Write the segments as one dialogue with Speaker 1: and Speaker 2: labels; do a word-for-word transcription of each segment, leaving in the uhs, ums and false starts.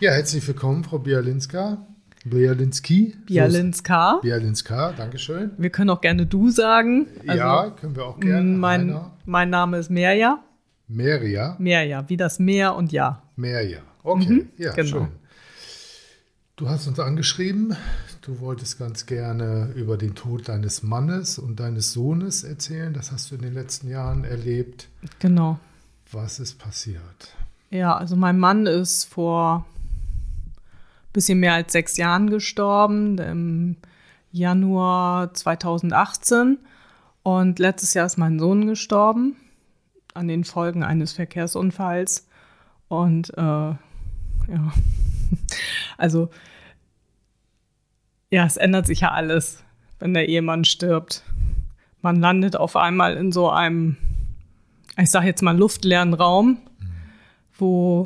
Speaker 1: Ja, herzlich willkommen, Frau Bialinska. Bialinski.
Speaker 2: Bialinska.
Speaker 1: Bialinska, Dankeschön.
Speaker 2: Wir können auch gerne du sagen.
Speaker 1: Also, ja, können wir auch gerne.
Speaker 2: Mein, mein Name ist Merja.
Speaker 1: Merja?
Speaker 2: Merja, wie das Meer und ja.
Speaker 1: Merja, okay, mhm, ja, genau. Schön. Du hast uns angeschrieben, du wolltest ganz gerne über den Tod deines Mannes und deines Sohnes erzählen. Das hast du in den letzten Jahren erlebt.
Speaker 2: Genau.
Speaker 1: Was ist passiert?
Speaker 2: Ja, also mein Mann ist vor ein bisschen mehr als sechs Jahren gestorben, im Januar zweitausendachtzehn. Und letztes Jahr ist mein Sohn gestorben an den Folgen eines Verkehrsunfalls. Und äh, ja, also ja, es ändert sich ja alles, wenn der Ehemann stirbt. Man landet auf einmal in so einem, ich sage jetzt mal, luftleeren Raum, wo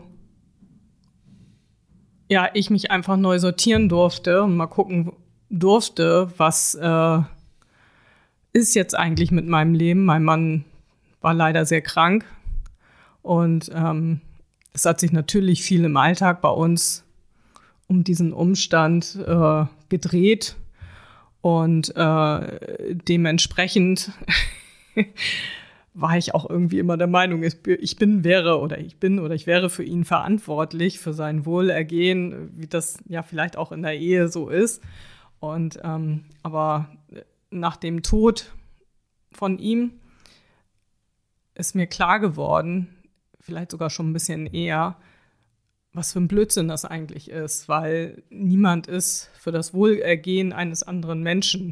Speaker 2: ja, ich mich einfach neu sortieren durfte und mal gucken durfte, was äh, ist jetzt eigentlich mit meinem Leben. Mein Mann war leider sehr krank und ähm, es hat sich natürlich viel im Alltag bei uns um diesen Umstand äh, gedreht und äh, dementsprechend war ich auch irgendwie immer der Meinung, ich bin, wäre oder ich bin oder ich wäre für ihn verantwortlich, für sein Wohlergehen, wie das ja vielleicht auch in der Ehe so ist. Und ähm, aber nach dem Tod von ihm ist mir klar geworden, vielleicht sogar schon ein bisschen eher, was für ein Blödsinn das eigentlich ist, weil niemand ist für das Wohlergehen eines anderen Menschen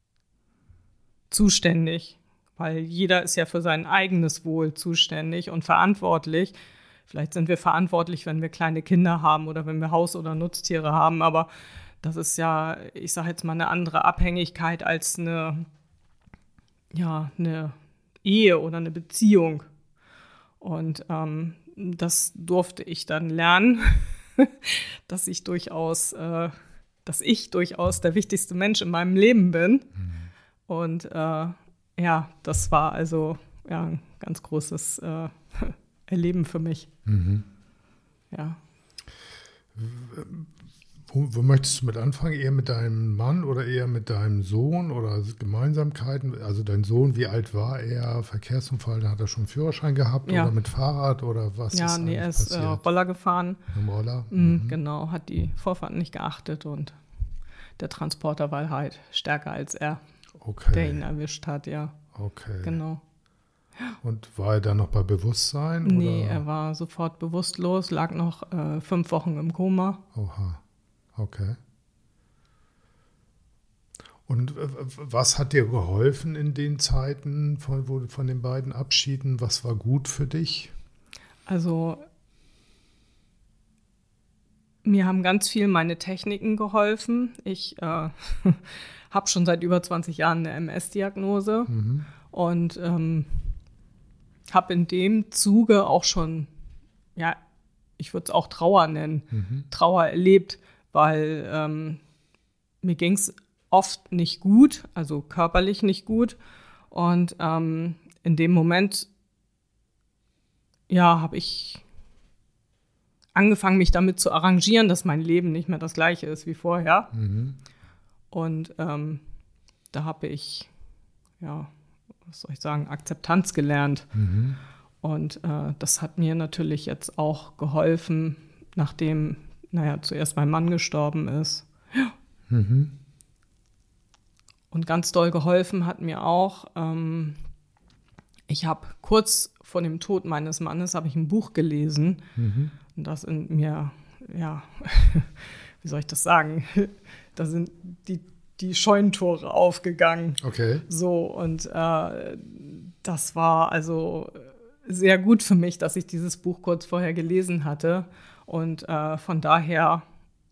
Speaker 2: zuständig. Weil jeder ist ja für sein eigenes Wohl zuständig und verantwortlich. Vielleicht sind wir verantwortlich, wenn wir kleine Kinder haben oder wenn wir Haus- oder Nutztiere haben. Aber das ist ja, ich sage jetzt mal, eine andere Abhängigkeit als eine, ja, eine Ehe oder eine Beziehung. Und ähm, das durfte ich dann lernen, dass ich durchaus, äh, dass ich durchaus der wichtigste Mensch in meinem Leben bin. Mhm. Und äh, ja, das war also ja, ein ganz großes äh, Erleben für mich. Mhm. Ja.
Speaker 1: Wo, wo möchtest du mit anfangen? Eher mit deinem Mann oder eher mit deinem Sohn oder Gemeinsamkeiten? Also dein Sohn, wie alt war er? Verkehrsunfall, da hat er schon einen Führerschein gehabt ja. Oder mit Fahrrad oder was
Speaker 2: ja,
Speaker 1: ist
Speaker 2: nee, er ist
Speaker 1: passiert?
Speaker 2: Äh, Roller gefahren.
Speaker 1: Im Roller?
Speaker 2: Mhm, mhm. Genau, hat die Vorfahrt nicht geachtet und der Transporter war halt stärker als er.
Speaker 1: Okay.
Speaker 2: Der ihn erwischt hat, ja.
Speaker 1: Okay.
Speaker 2: Genau.
Speaker 1: Und war er dann noch bei Bewusstsein?
Speaker 2: Nee,
Speaker 1: oder?
Speaker 2: Er war sofort bewusstlos, lag noch äh, fünf Wochen im Koma.
Speaker 1: Oha, okay. Und äh, was hat dir geholfen in den Zeiten von, wo, von den beiden Abschieden? Was war gut für dich?
Speaker 2: Also mir haben ganz viel meine Techniken geholfen. Ich äh, habe schon seit über zwanzig Jahren eine M S-Diagnose mhm. und ähm, habe in dem Zuge auch schon, ja, ich würde es auch Trauer nennen, mhm. Trauer erlebt, weil ähm, mir ging es oft nicht gut, also körperlich nicht gut. Und ähm, in dem Moment, ja, habe ich angefangen, mich damit zu arrangieren, dass mein Leben nicht mehr das gleiche ist wie vorher. Mhm. Und ähm, da habe ich, ja, was soll ich sagen, Akzeptanz gelernt. Mhm. Und äh, das hat mir natürlich jetzt auch geholfen, nachdem, naja, zuerst mein Mann gestorben ist. Ja. Mhm. Und ganz doll geholfen hat mir auch, ähm, ich habe kurz vor dem Tod meines Mannes, habe ich ein Buch gelesen. Mhm. Und das in mir, ja, wie soll ich das sagen? Da sind die, die Scheunentore aufgegangen.
Speaker 1: Okay.
Speaker 2: So, und äh, das war also sehr gut für mich, dass ich dieses Buch kurz vorher gelesen hatte. Und äh, von daher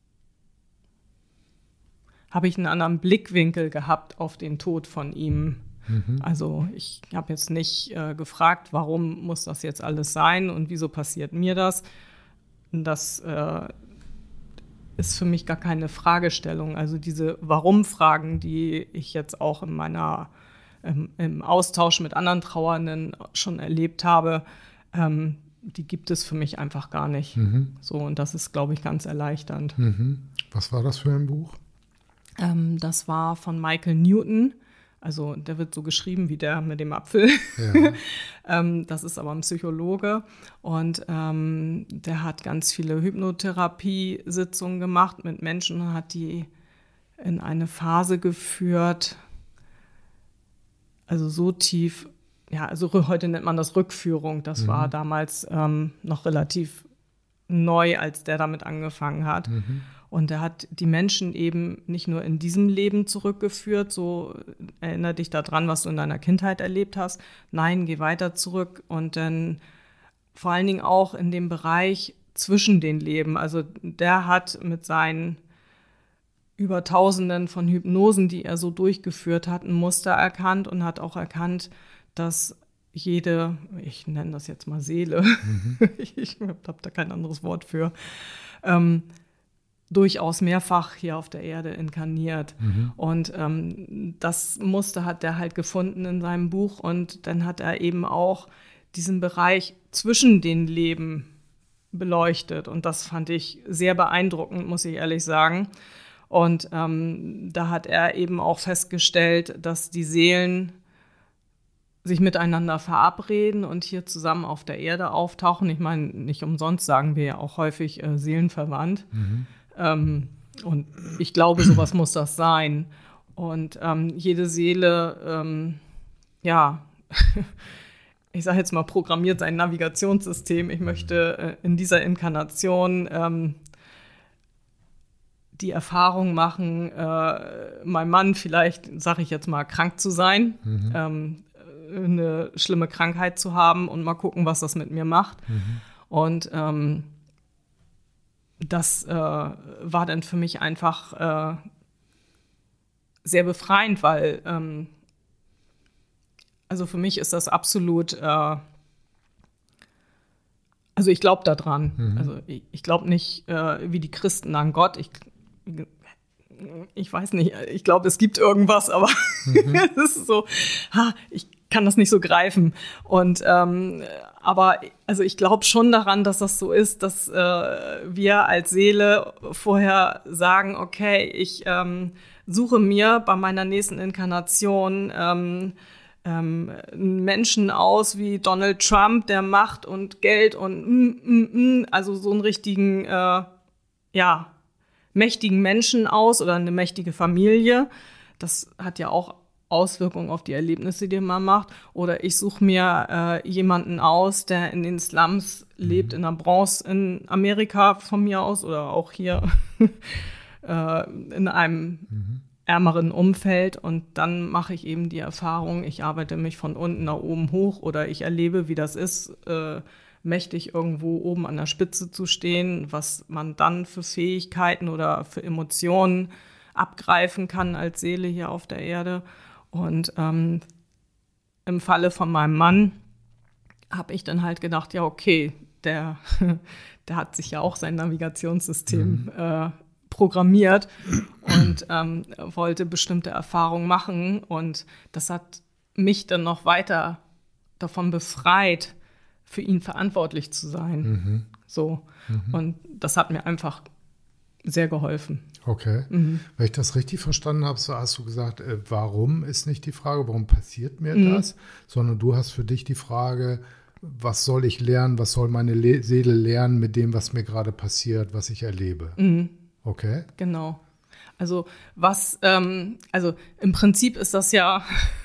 Speaker 2: habe ich einen anderen Blickwinkel gehabt auf den Tod von ihm. Mhm. Also ich habe jetzt nicht äh, gefragt, warum muss das jetzt alles sein und wieso passiert mir das? Das äh, ist für mich gar keine Fragestellung. Also diese Warum-Fragen, die ich jetzt auch in meiner, ähm, im Austausch mit anderen Trauernden schon erlebt habe, ähm, die gibt es für mich einfach gar nicht.
Speaker 1: Mhm.
Speaker 2: So, und das ist, glaube ich, ganz erleichternd.
Speaker 1: Mhm. Was war das für ein Buch?
Speaker 2: Ähm, das war von Michael Newton. Also der wird so geschrieben wie der mit dem Apfel.
Speaker 1: Ja.
Speaker 2: ähm, das ist aber ein Psychologe. Und ähm, der hat ganz viele Hypnotherapie-Sitzungen gemacht mit Menschen und hat die in eine Phase geführt, also so tief, ja, also heute nennt man das Rückführung. Das mhm. war damals ähm, noch relativ neu, als der damit angefangen hat. Mhm. Und er hat die Menschen eben nicht nur in diesem Leben zurückgeführt, so erinnere dich daran, was du in deiner Kindheit erlebt hast. Nein, geh weiter zurück und dann vor allen Dingen auch in dem Bereich zwischen den Leben. Also der hat mit seinen über Tausenden von Hypnosen, die er so durchgeführt hat, ein Muster erkannt und hat auch erkannt, dass jede, ich nenne das jetzt mal Seele, mhm. ich habe da kein anderes Wort für, ähm, durchaus mehrfach hier auf der Erde inkarniert. Mhm. Und ähm, das Muster hat er halt gefunden in seinem Buch. Und dann hat er eben auch diesen Bereich zwischen den Leben beleuchtet. Und das fand ich sehr beeindruckend, muss ich ehrlich sagen. Und ähm, da hat er eben auch festgestellt, dass die Seelen sich miteinander verabreden und hier zusammen auf der Erde auftauchen. Ich meine, nicht umsonst sagen wir ja auch häufig äh, seelenverwandt. Mhm. Ähm, und ich glaube, sowas muss das sein. Und ähm, jede Seele, ähm, ja, ich sage jetzt mal, programmiert sein Navigationssystem. Ich möchte äh, in dieser Inkarnation ähm, die Erfahrung machen, äh, mein Mann vielleicht, sage ich jetzt mal, krank zu sein, mhm. ähm, eine schlimme Krankheit zu haben und mal gucken, was das mit mir macht. Mhm. Und ähm, das äh, war dann für mich einfach äh, sehr befreiend, weil ähm, also für mich ist das absolut, äh, also ich glaube daran. Mhm. Also ich, ich glaube nicht äh, wie die Christen an Gott. Ich, ich weiß nicht, ich glaube, es gibt irgendwas, aber mhm. es ist so, ha, ich kann das nicht so greifen. Und ähm, aber also ich glaube schon daran, dass das so ist, dass äh, wir als Seele vorher sagen, okay, ich ähm, suche mir bei meiner nächsten Inkarnation ähm, ähm, einen Menschen aus wie Donald Trump, der Macht und Geld und mm, mm, mm, also so einen richtigen, äh, ja, mächtigen Menschen aus oder eine mächtige Familie. Das hat ja auch Auswirkungen auf die Erlebnisse, die man macht. Oder ich suche mir äh, jemanden aus, der in den Slums lebt, in der Bronx in Amerika von mir aus oder auch hier äh, in einem mhm. ärmeren Umfeld. Und dann mache ich eben die Erfahrung, ich arbeite mich von unten nach oben hoch oder ich erlebe, wie das ist, äh, mächtig irgendwo oben an der Spitze zu stehen, was man dann für Fähigkeiten oder für Emotionen abgreifen kann als Seele hier auf der Erde. Und ähm, im Falle von meinem Mann habe ich dann halt gedacht, ja okay, der, der hat sich ja auch sein Navigationssystem mhm. äh, programmiert und ähm, wollte bestimmte Erfahrungen machen. Und das hat mich dann noch weiter davon befreit, für ihn verantwortlich zu sein. Mhm. So. Mhm. Und das hat mir einfach sehr geholfen.
Speaker 1: Okay. Mhm. Wenn ich das richtig verstanden habe, so hast du gesagt, äh, warum ist nicht die Frage, warum passiert mir mhm. das, sondern du hast für dich die Frage, was soll ich lernen, was soll meine Le- Seele lernen mit dem, was mir gerade passiert, was ich erlebe. Mhm. Okay.
Speaker 2: Genau. Also was, ähm, also im Prinzip ist das ja,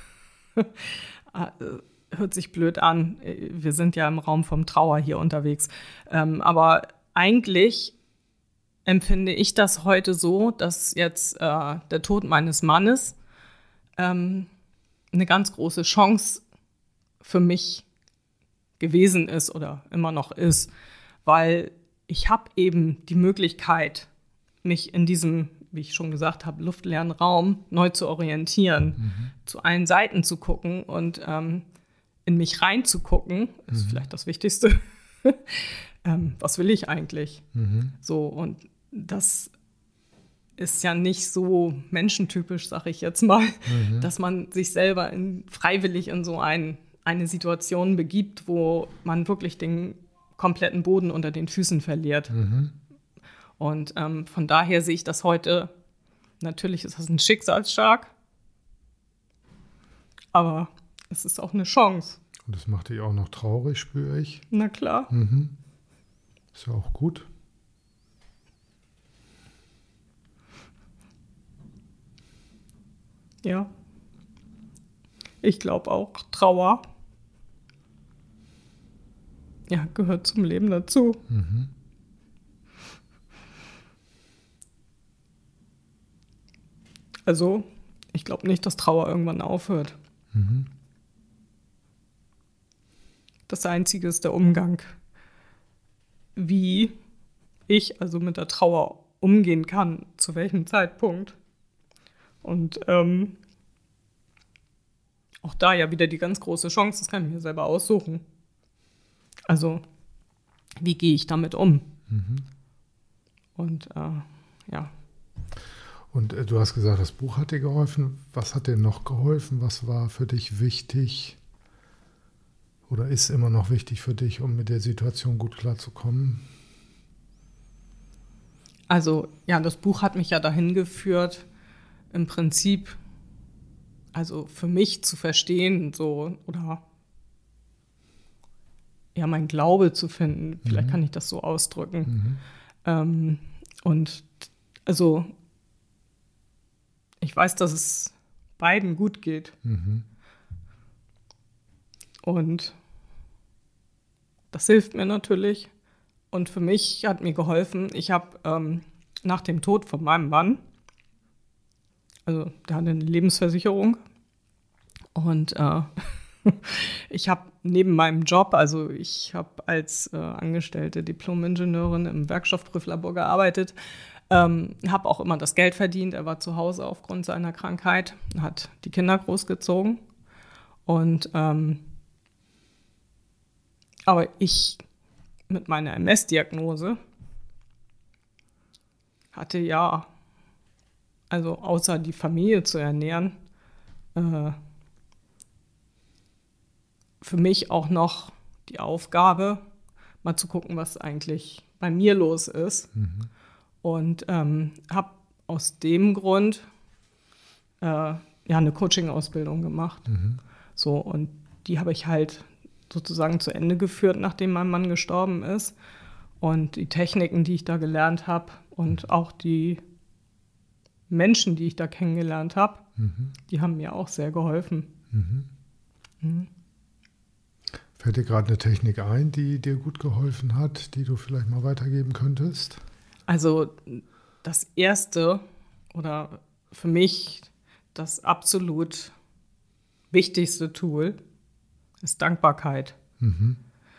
Speaker 2: hört sich blöd an, wir sind ja im Raum vom Trauer hier unterwegs, ähm, aber eigentlich empfinde ich das heute so, dass jetzt äh, der Tod meines Mannes ähm, eine ganz große Chance für mich gewesen ist oder immer noch ist, weil ich habe eben die Möglichkeit, mich in diesem, wie ich schon gesagt habe, luftleeren Raum neu zu orientieren, mhm. zu allen Seiten zu gucken und ähm, in mich reinzugucken, ist mhm. vielleicht das Wichtigste. ähm, was will ich eigentlich? Mhm. So, und das ist ja nicht so menschentypisch, sag ich jetzt mal, mhm. dass man sich selber in, freiwillig in so ein, eine Situation begibt, wo man wirklich den kompletten Boden unter den Füßen verliert.
Speaker 1: Mhm.
Speaker 2: Und ähm, von daher sehe ich das heute, natürlich ist das ein Schicksalsschlag, aber es ist auch eine Chance.
Speaker 1: Und das macht dich auch noch traurig, spüre ich.
Speaker 2: Na klar.
Speaker 1: Mhm. Ist ja auch gut.
Speaker 2: Ja. Ich glaube auch, Trauer ja, gehört zum Leben dazu.
Speaker 1: Mhm.
Speaker 2: Also, ich glaube nicht, dass Trauer irgendwann aufhört.
Speaker 1: Mhm.
Speaker 2: Das Einzige ist der Umgang, wie ich also mit der Trauer umgehen kann, zu welchem Zeitpunkt. Und ähm, auch da ja wieder die ganz große Chance, das kann ich mir selber aussuchen. Also, wie gehe ich damit um?
Speaker 1: Mhm.
Speaker 2: Und äh, ja.
Speaker 1: Und äh, du hast gesagt, das Buch hat dir geholfen. Was hat dir noch geholfen? Was war für dich wichtig oder ist immer noch wichtig für dich, um mit der Situation gut klarzukommen?
Speaker 2: Also, ja, das Buch hat mich ja dahin geführt, im Prinzip, also für mich zu verstehen, so, oder ja, mein Glaube zu finden. Vielleicht
Speaker 1: Mhm.
Speaker 2: kann ich das so ausdrücken.
Speaker 1: Mhm.
Speaker 2: Ähm, und also, ich weiß, dass es beiden gut geht.
Speaker 1: Mhm.
Speaker 2: Und das hilft mir natürlich. Und für mich hat mir geholfen, ich habe ähm, nach dem Tod von meinem Mann, also der hatte eine Lebensversicherung, und äh, ich habe neben meinem Job, also ich habe als äh, angestellte Diplom-Ingenieurin im Werkstoffprüflabor gearbeitet, ähm, habe auch immer das Geld verdient. Er war zu Hause aufgrund seiner Krankheit, hat die Kinder großgezogen. Und ähm, aber ich mit meiner M S-Diagnose hatte ja, also außer die Familie zu ernähren, äh, für mich auch noch die Aufgabe, mal zu gucken, was eigentlich bei mir los ist.
Speaker 1: Mhm.
Speaker 2: Und ähm, habe aus dem Grund äh, ja eine Coaching-Ausbildung gemacht.
Speaker 1: Mhm.
Speaker 2: So, und die habe ich halt sozusagen zu Ende geführt, nachdem mein Mann gestorben ist. Und die Techniken, die ich da gelernt habe und auch die Menschen, die ich da kennengelernt habe,
Speaker 1: Mhm.
Speaker 2: die haben mir auch sehr geholfen.
Speaker 1: Mhm.
Speaker 2: Mhm.
Speaker 1: Fällt dir gerade eine Technik ein, die dir gut geholfen hat, die du vielleicht mal weitergeben könntest?
Speaker 2: Also das Erste oder für mich das absolut wichtigste Tool ist Dankbarkeit.
Speaker 1: Mhm.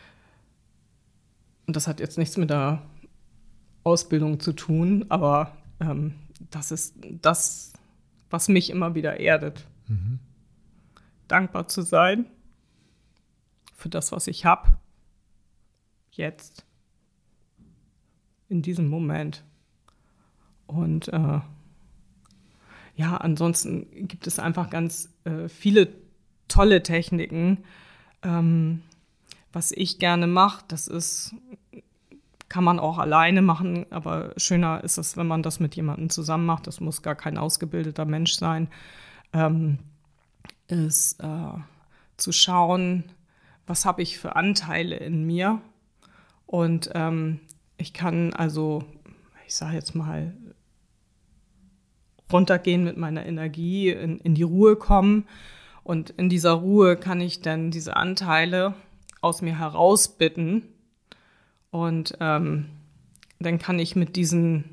Speaker 2: Und das hat jetzt nichts mit der Ausbildung zu tun, aber ähm, das ist das, was mich immer wieder erdet.
Speaker 1: Mhm.
Speaker 2: Dankbar zu sein für das, was ich habe, jetzt, in diesem Moment. Und äh, ja, ansonsten gibt es einfach ganz äh, viele tolle Techniken. Ähm, was ich gerne mache, das ist, kann man auch alleine machen, aber schöner ist es, wenn man das mit jemandem zusammen macht. Das muss gar kein ausgebildeter Mensch sein. Ähm, ist äh, zu schauen, was habe ich für Anteile in mir. Und ähm, ich kann also, ich sage jetzt mal, runtergehen mit meiner Energie, in, in die Ruhe kommen. Und in dieser Ruhe kann ich dann diese Anteile aus mir herausbitten. Und ähm, dann kann ich mit diesen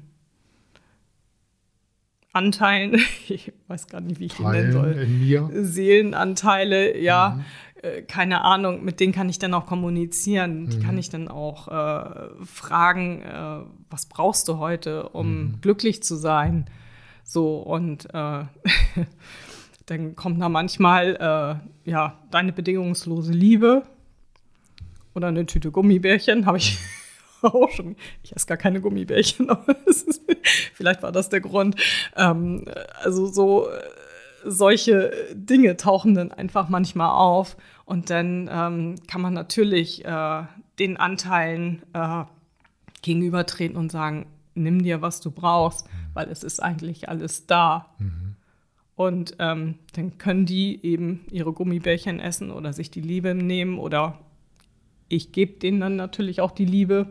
Speaker 2: Anteilen, ich weiß gar nicht, wie ich die nennen soll,
Speaker 1: in mir.
Speaker 2: Seelenanteile, ja,
Speaker 1: Mhm.
Speaker 2: äh, keine Ahnung, mit denen kann ich dann auch kommunizieren. Die
Speaker 1: Mhm.
Speaker 2: kann ich dann auch äh, fragen, äh, was brauchst du heute, um
Speaker 1: Mhm.
Speaker 2: glücklich zu sein? So, und äh, dann kommt da manchmal äh, ja, deine bedingungslose Liebe oder eine Tüte Gummibärchen, habe ich auch schon. Ich esse gar keine Gummibärchen, aber es ist, vielleicht war das der Grund. Ähm, also so äh, solche Dinge tauchen dann einfach manchmal auf und dann ähm, kann man natürlich äh, den Anteilen äh, gegenübertreten und sagen, nimm dir, was du brauchst, weil es ist eigentlich alles da. Mhm. Und ähm, dann können die eben ihre Gummibärchen essen oder sich die Liebe nehmen oder ich gebe denen dann natürlich auch die Liebe.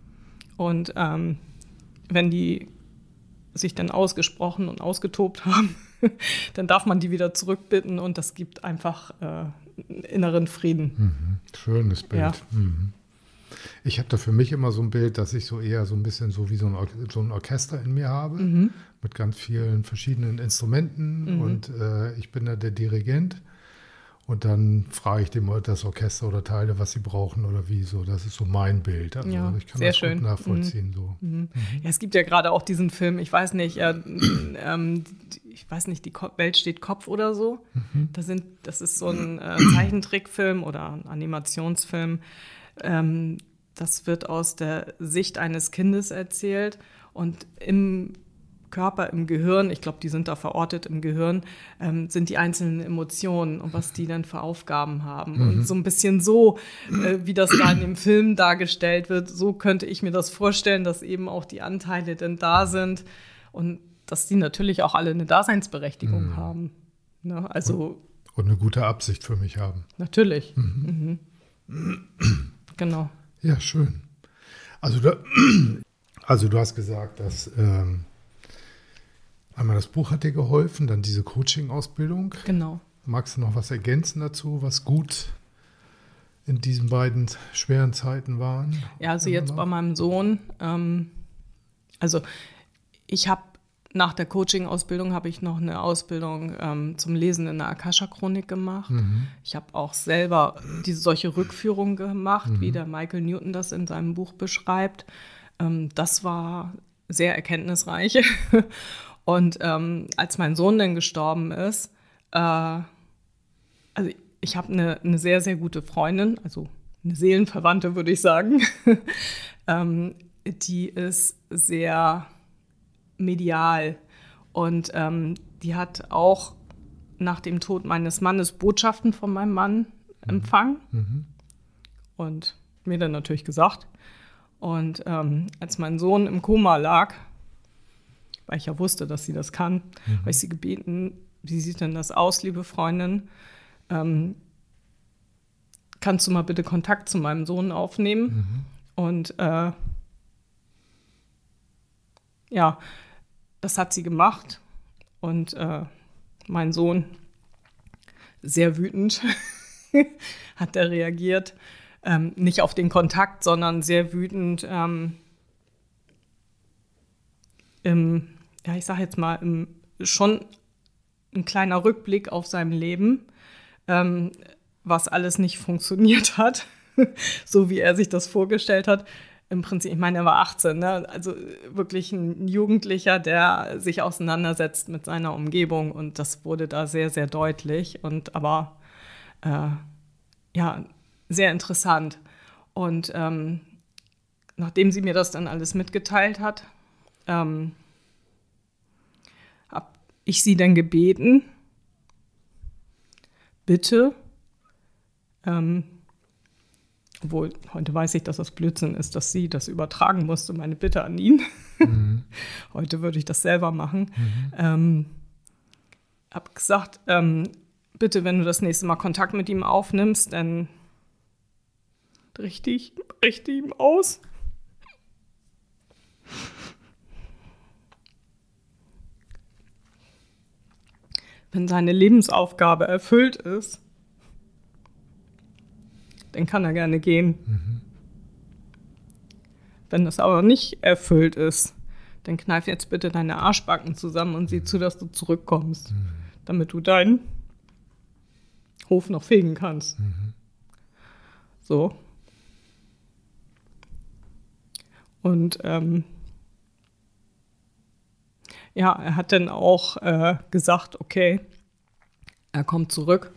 Speaker 2: Und ähm, wenn die sich dann ausgesprochen und ausgetobt haben, dann darf man die wieder zurückbitten und das gibt einfach äh, einen inneren Frieden.
Speaker 1: Mhm. Schönes Bild. Ja. Mhm. Ich habe da für mich immer so ein Bild, dass ich so eher so ein bisschen so wie so ein, Or- so ein Orchester in mir habe, mhm. mit ganz vielen verschiedenen Instrumenten mhm. und äh, ich bin da der Dirigent und dann frage ich dem das Orchester oder Teile, was sie brauchen oder wie so. Das ist so mein Bild. Also
Speaker 2: ja,
Speaker 1: ich kann
Speaker 2: sehr
Speaker 1: das
Speaker 2: schön.
Speaker 1: gut nachvollziehen. Mhm. So.
Speaker 2: Mhm. Mhm. Ja, es gibt ja gerade auch diesen Film, ich weiß nicht, äh, ähm, ich weiß nicht, die Ko- Welt steht Kopf oder so. Mhm. Das, sind, das ist so ein äh, Zeichentrickfilm oder ein Animationsfilm. Ähm, das wird aus der Sicht eines Kindes erzählt und im Körper, im Gehirn, ich glaube, die sind da verortet im Gehirn, ähm, sind die einzelnen Emotionen und was die dann für Aufgaben haben. Mhm. Und so ein bisschen so, äh, wie das da in dem Film dargestellt wird, so könnte ich mir das vorstellen, dass eben auch die Anteile dann da sind und dass die natürlich auch alle eine Daseinsberechtigung mhm. haben. Ne? Also,
Speaker 1: und, und eine gute Absicht für mich haben.
Speaker 2: Natürlich. Mhm. Mhm. Genau.
Speaker 1: Ja, schön. Also, da, also du hast gesagt, dass ähm, einmal das Buch hat dir geholfen, dann diese Coaching-Ausbildung.
Speaker 2: Genau.
Speaker 1: Magst du noch was ergänzen dazu, was gut in diesen beiden schweren Zeiten waren?
Speaker 2: Ja, also jetzt bei meinem Sohn, ähm, also ich habe nach der Coaching-Ausbildung habe ich noch eine Ausbildung ähm, zum Lesen in der Akasha-Chronik gemacht. Mhm. Ich habe auch selber diese solche Rückführungen gemacht, mhm. wie der Michael Newton das in seinem Buch beschreibt. Ähm, das war sehr erkenntnisreich. Und ähm, als mein Sohn dann gestorben ist, äh, also ich habe eine, eine sehr, sehr gute Freundin, also eine Seelenverwandte, würde ich sagen. ähm, die ist sehr medial und ähm, die hat auch nach dem Tod meines Mannes Botschaften von meinem Mann empfangen mhm. und mir dann natürlich gesagt. Und ähm, als mein Sohn im Koma lag, weil ich ja wusste, dass sie das kann, mhm. habe ich sie gebeten, wie sieht denn das aus, liebe Freundin? Ähm, kannst du mal bitte Kontakt zu meinem Sohn aufnehmen? Mhm. Und äh, ja, das hat sie gemacht. Und äh, mein Sohn, sehr wütend, hat er reagiert. Ähm, nicht auf den Kontakt, sondern sehr wütend ähm, im, ja, ich sage jetzt mal, im, schon ein kleiner Rückblick auf sein Leben, ähm, was alles nicht funktioniert hat, so wie er sich das vorgestellt hat. Im Prinzip, ich meine, er war achtzehn, ne? Also wirklich ein Jugendlicher, der sich auseinandersetzt mit seiner Umgebung und das wurde da sehr, sehr deutlich und aber äh, ja, sehr interessant. Und ähm, nachdem sie mir das dann alles mitgeteilt hat, ähm, habe ich sie dann gebeten, bitte, ähm, obwohl heute weiß ich, dass das Blödsinn ist, dass sie das übertragen musste, meine Bitte an ihn. Mhm. Heute würde ich das selber machen. Mhm. Ähm, habe gesagt, ähm, bitte, wenn du das nächste Mal Kontakt mit ihm aufnimmst, dann richte ich, richte ihm aus. Wenn seine Lebensaufgabe erfüllt ist, dann kann er gerne gehen. Mhm. Wenn das aber nicht erfüllt ist, dann kneif jetzt bitte deine Arschbacken zusammen und sieh zu, dass du zurückkommst, mhm. damit du deinen Hof noch fegen kannst. Mhm. So. Und ähm, ja, er hat dann auch äh, gesagt, okay, er kommt zurück.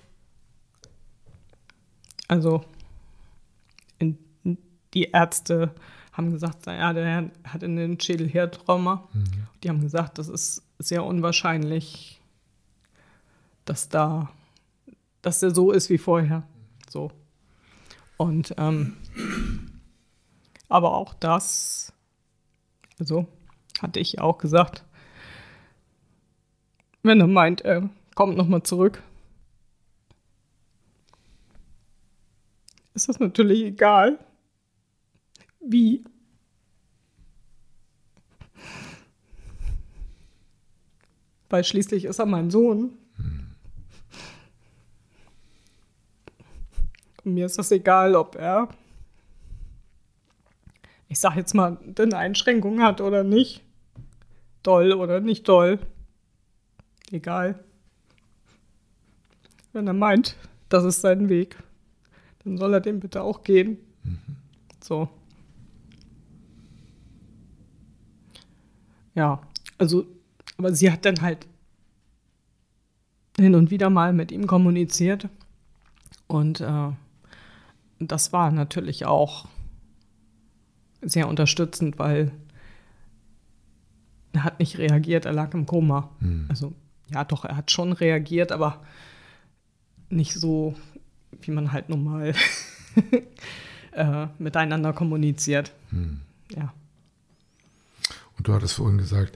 Speaker 2: Also in, die Ärzte haben gesagt, ja, der hat einen Schädelhirntrauma. Mhm. Die haben gesagt, das ist sehr unwahrscheinlich, dass da, dass der so ist wie vorher. So. Und ähm, Aber auch das, also hatte ich auch gesagt, wenn er meint, er kommt nochmal zurück, ist das natürlich egal, wie. Weil schließlich ist er mein Sohn. Hm. Und mir ist das egal, ob er, ich sag jetzt mal, eine Einschränkung hat oder nicht. Doll oder nicht doll. Egal. Wenn er meint, das ist sein Weg, dann soll er den bitte auch gehen. Mhm. So. Ja, also, aber sie hat dann halt hin und wieder mal mit ihm kommuniziert. Und äh, das war natürlich auch sehr unterstützend, weil er hat nicht reagiert, er lag im Koma. Hm. Also, ja doch, er hat schon reagiert, aber nicht so, wie man halt normal äh, miteinander kommuniziert. Hm. Ja.
Speaker 1: Und du hattest vorhin gesagt,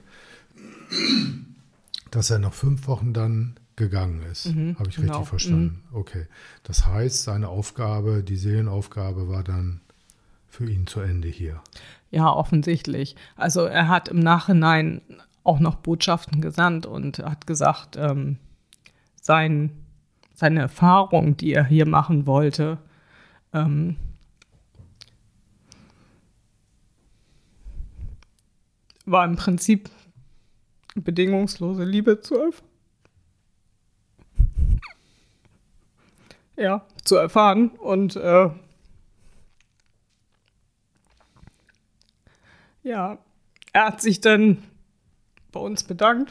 Speaker 1: dass er nach fünf Wochen dann gegangen ist. Mhm, Habe ich genau. richtig verstanden? Mhm. Okay. Das heißt, seine Aufgabe, die Seelenaufgabe war dann für ihn zu Ende hier.
Speaker 2: Ja, offensichtlich. Also er hat im Nachhinein auch noch Botschaften gesandt und hat gesagt, ähm, sein, seine Erfahrung, die er hier machen wollte, ähm, war im Prinzip bedingungslose Liebe zu erfahren. Ja, zu erfahren. Und äh, ja, er hat sich dann bei uns bedankt.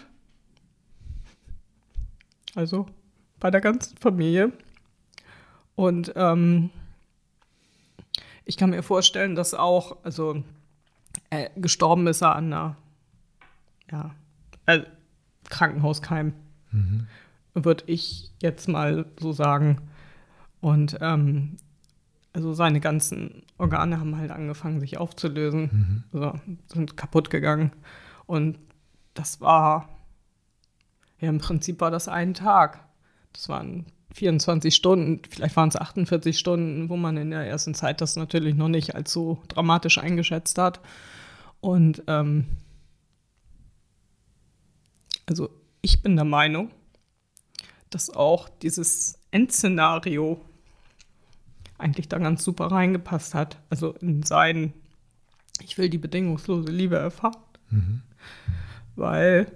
Speaker 2: Also bei der ganzen Familie. Und ähm, ich kann mir vorstellen, dass auch, also äh, gestorben ist er an einer, ja, äh, Krankenhauskeim, mhm. würde ich jetzt mal so sagen. Und ähm, also seine ganzen Organe haben halt angefangen, sich aufzulösen, mhm. also sind kaputt gegangen. Und das war, ja im Prinzip war das ein Tag. Das waren vierundzwanzig Stunden, vielleicht waren es achtundvierzig Stunden, wo man in der ersten Zeit das natürlich noch nicht als so dramatisch eingeschätzt hat. Und ähm, also ich bin der Meinung, dass auch dieses Endszenario eigentlich da ganz super reingepasst hat. Also in sein, ich will die bedingungslose Liebe erfahren. Mhm. Weil,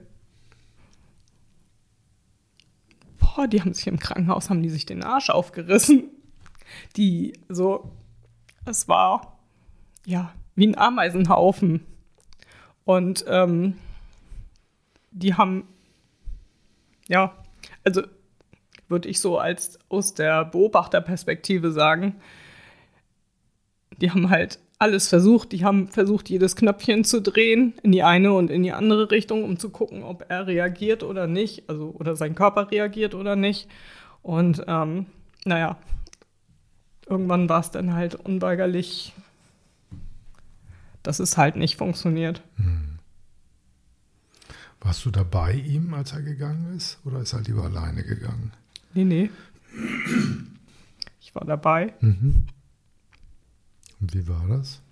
Speaker 2: boah, die haben sich im Krankenhaus, haben die sich den Arsch aufgerissen. Die, so, es war, ja, wie ein Ameisenhaufen. Und ähm, die haben, ja, also würde ich so als aus der Beobachterperspektive sagen, die haben halt alles versucht. Die haben versucht, jedes Knöpfchen zu drehen in die eine und in die andere Richtung, um zu gucken, ob er reagiert oder nicht, also oder sein Körper reagiert oder nicht. Und ähm, naja, irgendwann war es dann halt unweigerlich, dass es halt nicht funktioniert.
Speaker 1: Hm. Warst du da bei ihm, als er gegangen ist, oder ist er lieber alleine gegangen?
Speaker 2: Nee, nee. Ich war dabei.
Speaker 1: Mhm. Und wie war das?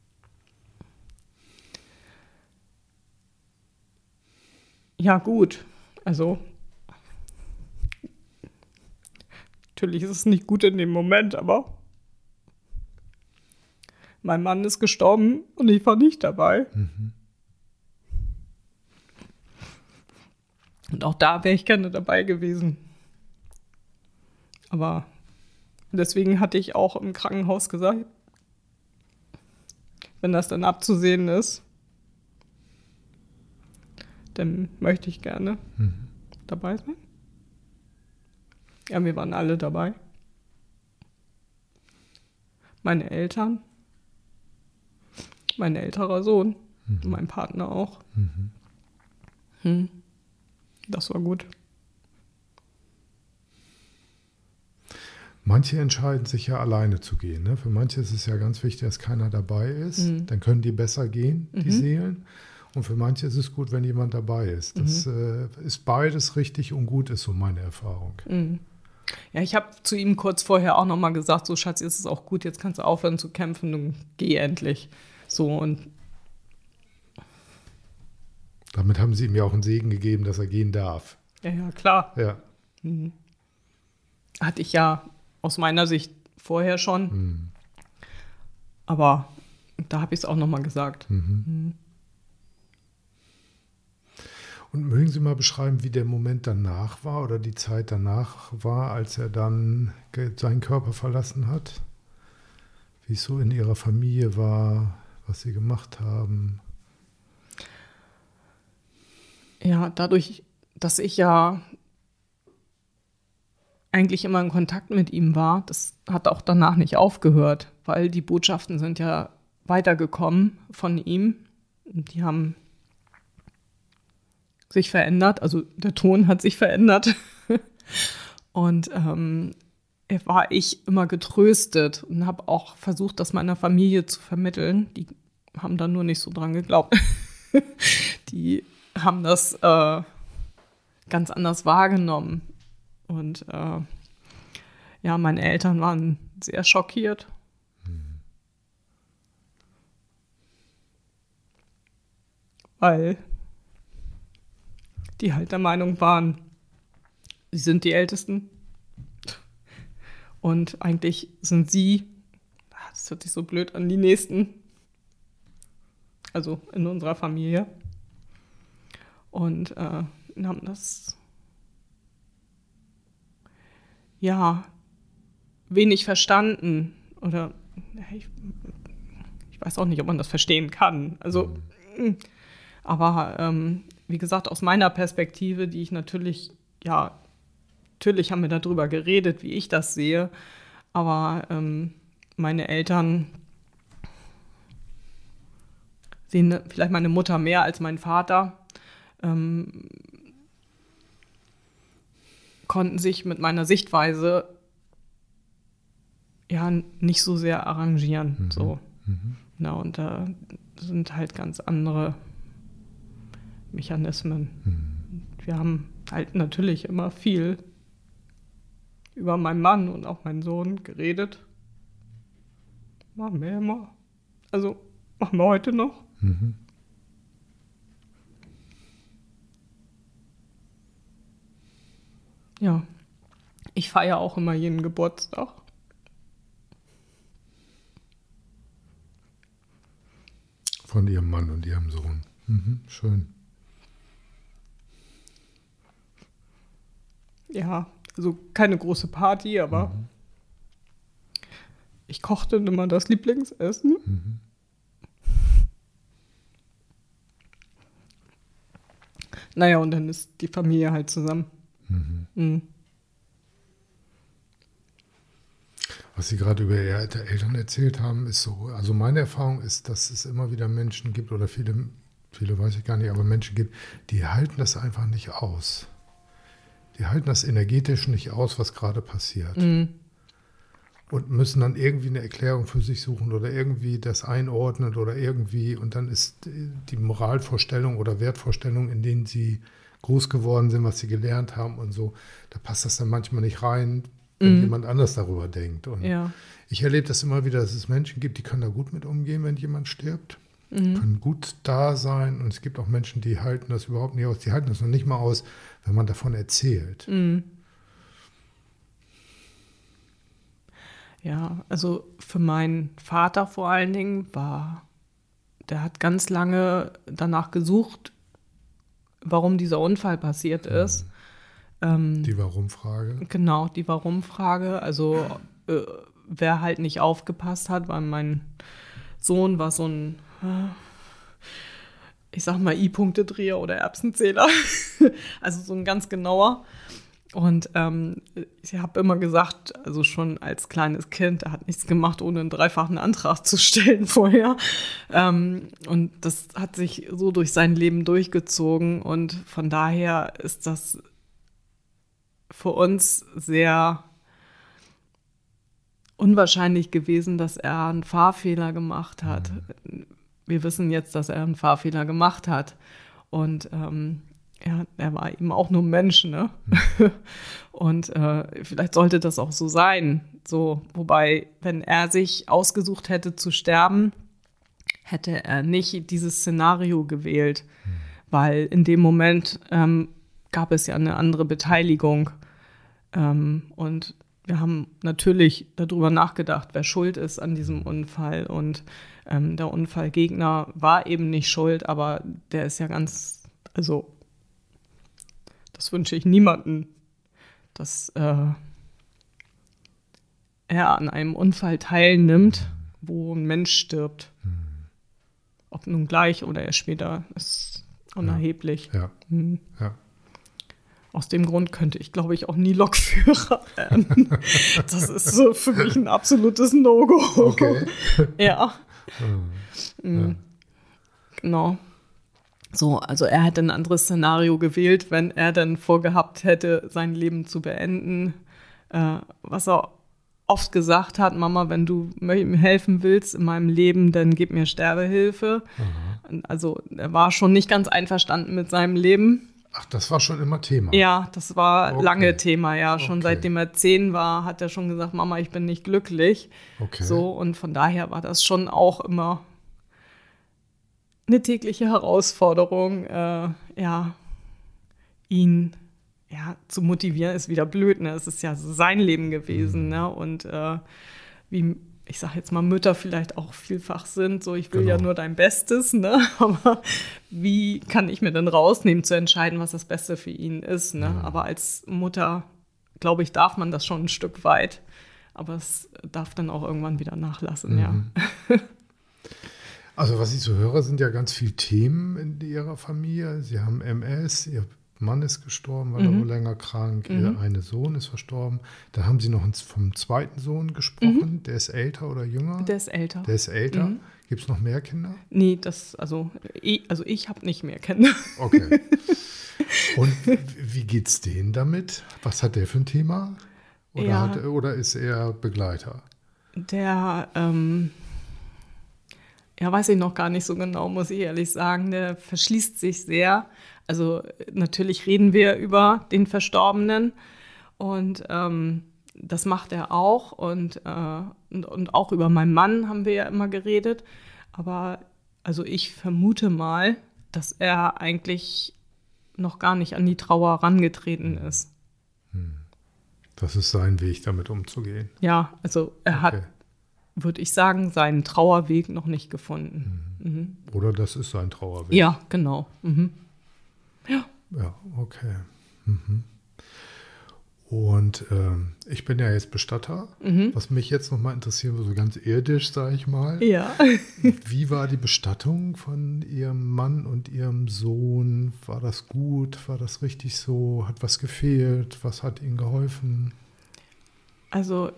Speaker 2: Ja, gut. Also, natürlich ist es nicht gut in dem Moment, aber mein Mann ist gestorben und ich war nicht dabei. Mhm. Und auch da wäre ich gerne dabei gewesen. Aber deswegen hatte ich auch im Krankenhaus gesagt, wenn das dann abzusehen ist, dann möchte ich gerne mhm. dabei sein. Ja, wir waren alle dabei. Meine Eltern, mein älterer Sohn, mhm. mein Partner auch. Mhm. Hm. Das war gut.
Speaker 1: Manche entscheiden sich ja alleine zu gehen. Ne? Für manche ist es ja ganz wichtig, dass keiner dabei ist. Mhm. Dann können die besser gehen, die mhm. Seelen. Und für manche ist es gut, wenn jemand dabei ist. Das mhm. äh, ist beides richtig und gut, ist so meine Erfahrung.
Speaker 2: Mhm. Ja, ich habe zu ihm kurz vorher auch nochmal gesagt, so Schatz, jetzt ist es auch gut, jetzt kannst du aufhören zu kämpfen und geh endlich. So und
Speaker 1: damit haben sie ihm ja auch einen Segen gegeben, dass er gehen darf.
Speaker 2: Ja, ja, klar.
Speaker 1: Ja.
Speaker 2: Mhm. Hatte ich ja aus meiner Sicht vorher schon. Mhm. Aber da habe ich es auch nochmal gesagt. Mhm. Mhm.
Speaker 1: Und mögen Sie mal beschreiben, wie der Moment danach war oder die Zeit danach war, als er dann seinen Körper verlassen hat? Wie es so in Ihrer Familie war, was Sie gemacht haben?
Speaker 2: Ja, dadurch, dass ich ja eigentlich immer in Kontakt mit ihm war, das hat auch danach nicht aufgehört, weil die Botschaften sind ja weitergekommen von ihm. Die haben sich verändert, also der Ton hat sich verändert. Und ähm, war ich immer getröstet und habe auch versucht, das meiner Familie zu vermitteln. Die haben da nur nicht so dran geglaubt. Die haben das äh, ganz anders wahrgenommen. Und äh, ja, meine Eltern waren sehr schockiert. Mhm. Weil die halt der Meinung waren, sie sind die Ältesten. Und eigentlich sind sie, das hört sich so blöd an, die Nächsten. Also in unserer Familie. Und äh, haben das ja wenig verstanden. Oder ich, ich weiß auch nicht, ob man das verstehen kann. Also, mhm. aber ähm, wie gesagt, aus meiner Perspektive, die ich natürlich, ja, natürlich haben wir darüber geredet, wie ich das sehe, aber ähm, meine Eltern sehen vielleicht meine Mutter mehr als mein Vater, ähm, konnten sich mit meiner Sichtweise ja nicht so sehr arrangieren. Mhm. So. Mhm. Na, und da sind halt ganz andere Mechanismen. Mhm. Wir haben halt natürlich immer viel über meinen Mann und auch meinen Sohn geredet. Machen wir immer. Also machen wir heute noch. Mhm. Ja, ich feiere auch immer jeden Geburtstag.
Speaker 1: Von Ihrem Mann und Ihrem Sohn. Mhm, schön.
Speaker 2: Ja, also keine große Party, aber mhm. ich kochte immer das Lieblingsessen. Mhm. Naja, und dann ist die Familie halt zusammen. Mhm. Mhm.
Speaker 1: Was Sie gerade über Ihre Eltern erzählt haben, ist so, also meine Erfahrung ist, dass es immer wieder Menschen gibt, oder viele, viele weiß ich gar nicht, aber Menschen gibt, die halten das einfach nicht aus. Die halten das energetisch nicht aus, was gerade passiert. Mhm. Und müssen dann irgendwie eine Erklärung für sich suchen oder irgendwie das einordnen oder irgendwie, und dann ist die Moralvorstellung oder Wertvorstellung, in denen sie groß geworden sind, was sie gelernt haben und so, da passt das dann manchmal nicht rein, wenn mhm. jemand anders darüber denkt. Und
Speaker 2: ja.
Speaker 1: ich erlebe das immer wieder, dass es Menschen gibt, die können da gut mit umgehen, wenn jemand stirbt, mhm. können gut da sein, und es gibt auch Menschen, die halten das überhaupt nicht aus, die halten das noch nicht mal aus, wenn man davon erzählt.
Speaker 2: Mhm. Ja, also für meinen Vater vor allen Dingen war, der hat ganz lange danach gesucht, warum dieser Unfall passiert ist. Ähm,
Speaker 1: die Warum-Frage?
Speaker 2: Genau, die Warum-Frage. Also äh, wer halt nicht aufgepasst hat, weil mein Sohn war so ein, äh, ich sag mal, I-Punkte-Dreher oder Erbsenzähler. Also so ein ganz genauer. Und ähm, ich habe immer gesagt, also schon als kleines Kind, er hat nichts gemacht, ohne einen dreifachen Antrag zu stellen vorher. Ähm, und das hat sich so durch sein Leben durchgezogen. Und von daher ist das für uns sehr unwahrscheinlich gewesen, dass er einen Fahrfehler gemacht hat. Mhm. Wir wissen jetzt, dass er einen Fahrfehler gemacht hat. Und ähm, er, er war eben auch nur ein Mensch, ne? Mhm. Und äh, vielleicht sollte das auch so sein. So, wobei, wenn er sich ausgesucht hätte zu sterben, hätte er nicht dieses Szenario gewählt. Mhm. Weil in dem Moment ähm, gab es ja eine andere Beteiligung. Ähm, und wir haben natürlich darüber nachgedacht, wer schuld ist an diesem Unfall. Und ähm, der Unfallgegner war eben nicht schuld, aber der ist ja ganz, also das wünsche ich niemandem, dass äh, er an einem Unfall teilnimmt, wo ein Mensch stirbt. Hm. Ob nun gleich oder erst später, ist unerheblich.
Speaker 1: Ja. Ja.
Speaker 2: Hm.
Speaker 1: Ja.
Speaker 2: Aus dem Grund könnte ich, glaube ich, auch nie Lokführer werden. Das ist so für mich ein absolutes No-Go.
Speaker 1: Okay.
Speaker 2: Ja.
Speaker 1: Hm.
Speaker 2: Ja. Genau. So, also er hätte ein anderes Szenario gewählt, wenn er dann vorgehabt hätte, sein Leben zu beenden. Äh, was er oft gesagt hat, Mama, wenn du mir helfen willst in meinem Leben, dann gib mir Sterbehilfe. Aha. Also er war schon nicht ganz einverstanden mit seinem Leben.
Speaker 1: Ach, das war schon immer Thema?
Speaker 2: Ja, das war
Speaker 1: okay.
Speaker 2: lange Thema, ja. Schon
Speaker 1: okay.
Speaker 2: seitdem er zehn war, hat er schon gesagt, Mama, ich bin nicht glücklich.
Speaker 1: Okay.
Speaker 2: So, und von daher war das schon auch immer eine tägliche Herausforderung, äh, ja, ihn ja, zu motivieren, ist wieder blöd, ne? Es ist ja sein Leben gewesen, mhm. ne? Und äh, wie, ich sag jetzt mal, Mütter vielleicht auch vielfach sind, so, ich will genau. ja nur dein Bestes, ne? Aber wie kann ich mir denn rausnehmen, zu entscheiden, was das Beste für ihn ist, ne? Mhm. Aber als Mutter, glaube ich, darf man das schon ein Stück weit, aber es darf dann auch irgendwann wieder nachlassen, mhm. ja.
Speaker 1: Also was ich so höre, sind ja ganz viele Themen in Ihrer Familie. Sie haben M S, Ihr Mann ist gestorben, war mhm. da länger krank, mhm. Ihr eine Sohn ist verstorben. Da haben Sie noch vom zweiten Sohn gesprochen, mhm. der ist älter oder jünger?
Speaker 2: Der ist älter.
Speaker 1: Der ist älter.
Speaker 2: Mhm.
Speaker 1: Gibt es noch mehr Kinder?
Speaker 2: Nee, das, also ich, also ich habe nicht mehr Kinder.
Speaker 1: Okay. Und wie geht's denen damit? Was hat der für ein Thema? Oder,
Speaker 2: ja,
Speaker 1: hat, oder ist er Begleiter?
Speaker 2: Der, ähm, ja, weiß ich noch gar nicht so genau, muss ich ehrlich sagen. Der verschließt sich sehr. Also natürlich reden wir über den Verstorbenen und ähm, das macht er auch. Und, äh, und, und auch über meinen Mann haben wir ja immer geredet. Aber also ich vermute mal, dass er eigentlich noch gar nicht an die Trauer herangetreten ist.
Speaker 1: Das ist sein Weg, damit umzugehen.
Speaker 2: Ja, also er okay. hat, würde ich sagen, seinen Trauerweg noch nicht gefunden.
Speaker 1: Mhm.
Speaker 2: Mhm.
Speaker 1: Oder das ist sein Trauerweg.
Speaker 2: Ja, genau. Mhm. Ja.
Speaker 1: Ja, okay. Mhm. Und ähm, ich bin ja jetzt Bestatter. Mhm. Was mich jetzt nochmal interessieren würde, so ganz irdisch, sage ich mal.
Speaker 2: Ja.
Speaker 1: Wie war die Bestattung von Ihrem Mann und Ihrem Sohn? War das gut? War das richtig so? Hat was gefehlt? Was hat Ihnen geholfen?
Speaker 2: Also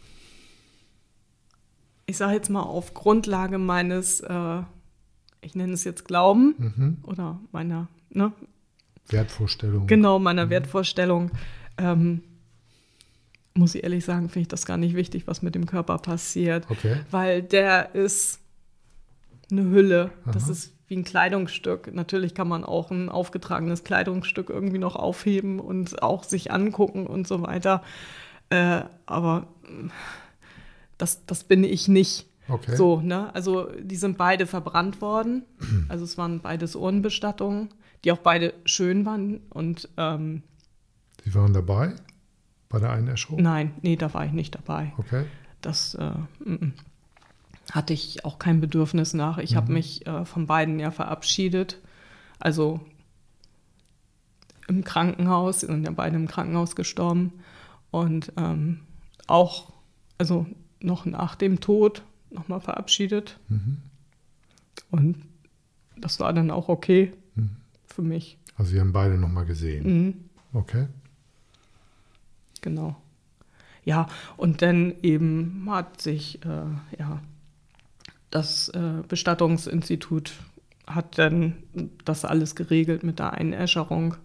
Speaker 2: ich sage jetzt mal auf Grundlage meines, äh, ich nenne es jetzt Glauben mhm. oder meiner ne?
Speaker 1: Wertvorstellung.
Speaker 2: Genau, meiner mhm. Wertvorstellung. Ähm, muss ich ehrlich sagen, finde ich das gar nicht wichtig, was mit dem Körper passiert.
Speaker 1: Okay.
Speaker 2: Weil der ist eine Hülle.
Speaker 1: Aha.
Speaker 2: Das ist wie ein Kleidungsstück. Natürlich kann man auch ein aufgetragenes Kleidungsstück irgendwie noch aufheben und auch sich angucken und so weiter. Äh, aber das, das bin ich nicht.
Speaker 1: Okay.
Speaker 2: So, ne? Also die sind beide verbrannt worden. Also es waren beides Urnenbestattungen, die auch beide schön waren. Und ähm,
Speaker 1: Sie waren dabei bei der Einäscherung?
Speaker 2: Nein, nee, da war ich nicht dabei.
Speaker 1: Okay.
Speaker 2: Das äh, m-m. hatte ich auch kein Bedürfnis nach. Ich mhm. habe mich äh, von beiden ja verabschiedet. Also im Krankenhaus, sie sind ja beide im Krankenhaus gestorben. Und ähm, auch, also noch nach dem Tod nochmal verabschiedet. Mhm. Und das war dann auch okay mhm. für mich.
Speaker 1: Also Sie haben beide nochmal gesehen?
Speaker 2: Mhm.
Speaker 1: Okay.
Speaker 2: Genau. Ja, und dann eben hat sich, äh, ja, das äh, Bestattungsinstitut hat dann das alles geregelt mit der Einäscherung.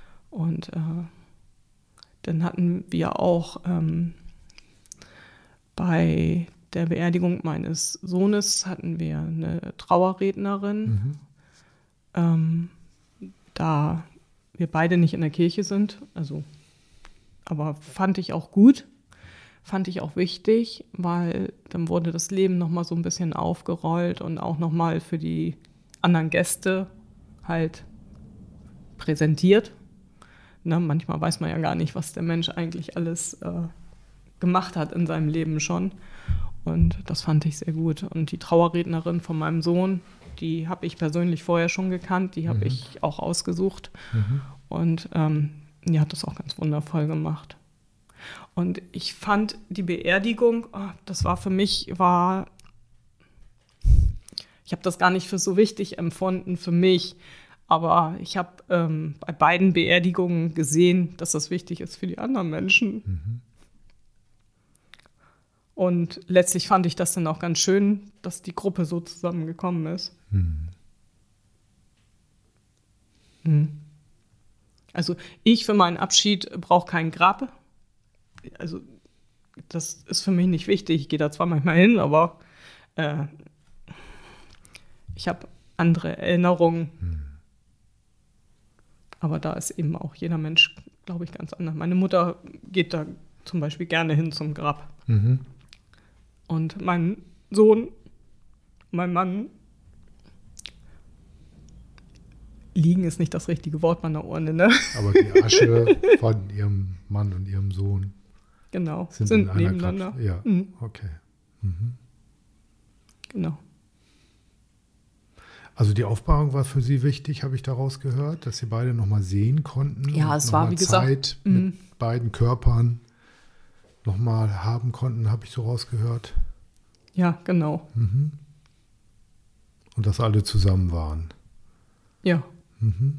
Speaker 2: Und äh, dann hatten wir auch ähm, bei der Beerdigung meines Sohnes hatten wir eine Trauerrednerin. Mhm. Ähm, da wir beide nicht in der Kirche sind, also, aber fand ich auch gut, fand ich auch wichtig, weil dann wurde das Leben nochmal so ein bisschen aufgerollt und auch nochmal für die anderen Gäste halt präsentiert. Ne, manchmal weiß man ja gar nicht, was der Mensch eigentlich alles äh, gemacht hat in seinem Leben schon. Und das fand ich sehr gut. Und die Trauerrednerin von meinem Sohn, die habe ich persönlich vorher schon gekannt, die habe mhm. ich auch ausgesucht. Mhm. Und ähm, die hat das auch ganz wundervoll gemacht. Und ich fand die Beerdigung, oh, das war für mich, war, ich habe das gar nicht für so wichtig empfunden für mich, aber ich habe ähm, bei beiden Beerdigungen gesehen, dass das wichtig ist für die anderen Menschen. Mhm. Und letztlich fand ich das dann auch ganz schön, dass die Gruppe so zusammengekommen ist. Mhm. Mhm. Also ich für meinen Abschied brauche kein Grab. Also das ist für mich nicht wichtig. Ich gehe da zwar manchmal hin, aber äh, ich habe andere Erinnerungen. Mhm. Aber da ist eben auch jeder Mensch, glaube ich, ganz anders. Meine Mutter geht da zum Beispiel gerne hin zum Grab. Mhm. Und mein Sohn, mein Mann, liegen ist nicht das richtige Wort meiner Urne, ne?
Speaker 1: Aber die Asche von ihrem Mann und ihrem Sohn
Speaker 2: genau,
Speaker 1: sind,
Speaker 2: sind
Speaker 1: in einer
Speaker 2: nebeneinander.
Speaker 1: Grab- ja, mhm. okay. Mhm.
Speaker 2: Genau.
Speaker 1: Also die Aufbahrung war für Sie wichtig, habe ich daraus gehört, dass Sie beide nochmal sehen konnten.
Speaker 2: Ja, es war, wie gesagt,
Speaker 1: Zeit mit mh. beiden Körpern nochmal haben konnten, habe ich so rausgehört.
Speaker 2: Ja, genau.
Speaker 1: Mhm. Und dass alle zusammen waren.
Speaker 2: Ja.
Speaker 1: Mhm.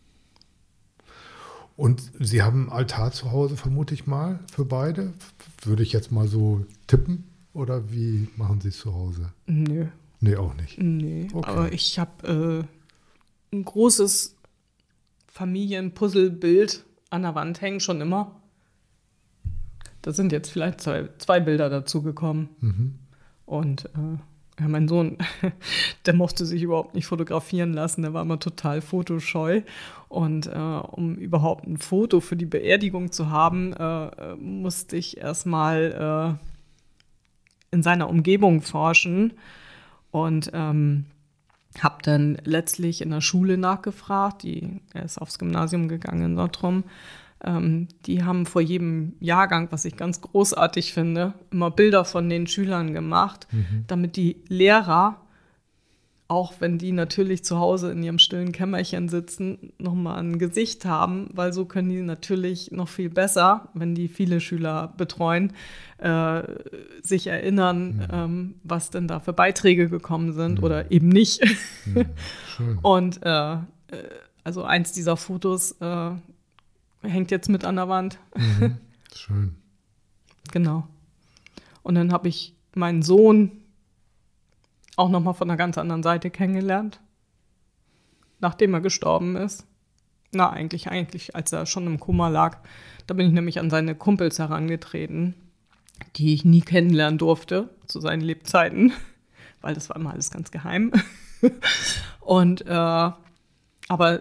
Speaker 1: Und Sie haben einen Altar zu Hause, vermute ich mal, für beide? Würde ich jetzt mal so tippen? Oder wie machen Sie es zu Hause?
Speaker 2: Nö.
Speaker 1: Nee, auch nicht.
Speaker 2: Nee, okay. Aber ich habe äh, ein großes Familienpuzzlebild an der Wand hängen, schon immer. Da sind jetzt vielleicht zwei, zwei Bilder dazu gekommen. Mhm. Und äh, ja, mein Sohn, der mochte sich überhaupt nicht fotografieren lassen, der war immer total fotoscheu. Und äh, um überhaupt ein Foto für die Beerdigung zu haben, äh, musste ich erstmal äh, in seiner Umgebung forschen. Und ähm, habe dann letztlich in der Schule nachgefragt, die, er ist aufs Gymnasium gegangen in Sottrum, ähm, die haben vor jedem Jahrgang, was ich ganz großartig finde, immer Bilder von den Schülern gemacht, mhm. damit die Lehrer, auch wenn die natürlich zu Hause in ihrem stillen Kämmerchen sitzen, nochmal ein Gesicht haben, weil so können die natürlich noch viel besser, wenn die viele Schüler betreuen, äh, sich erinnern, mhm. ähm, was denn da für Beiträge gekommen sind mhm. oder eben nicht. Mhm. Schön. Und äh, also eins dieser Fotos äh, hängt jetzt mit an der Wand.
Speaker 1: Mhm. Schön.
Speaker 2: Genau. Und dann habe ich meinen Sohn auch nochmal von einer ganz anderen Seite kennengelernt, nachdem er gestorben ist. Na, eigentlich, eigentlich, als er schon im Koma lag. Da bin ich nämlich an seine Kumpels herangetreten, die ich nie kennenlernen durfte zu seinen Lebzeiten, weil das war immer alles ganz geheim. Und, äh, aber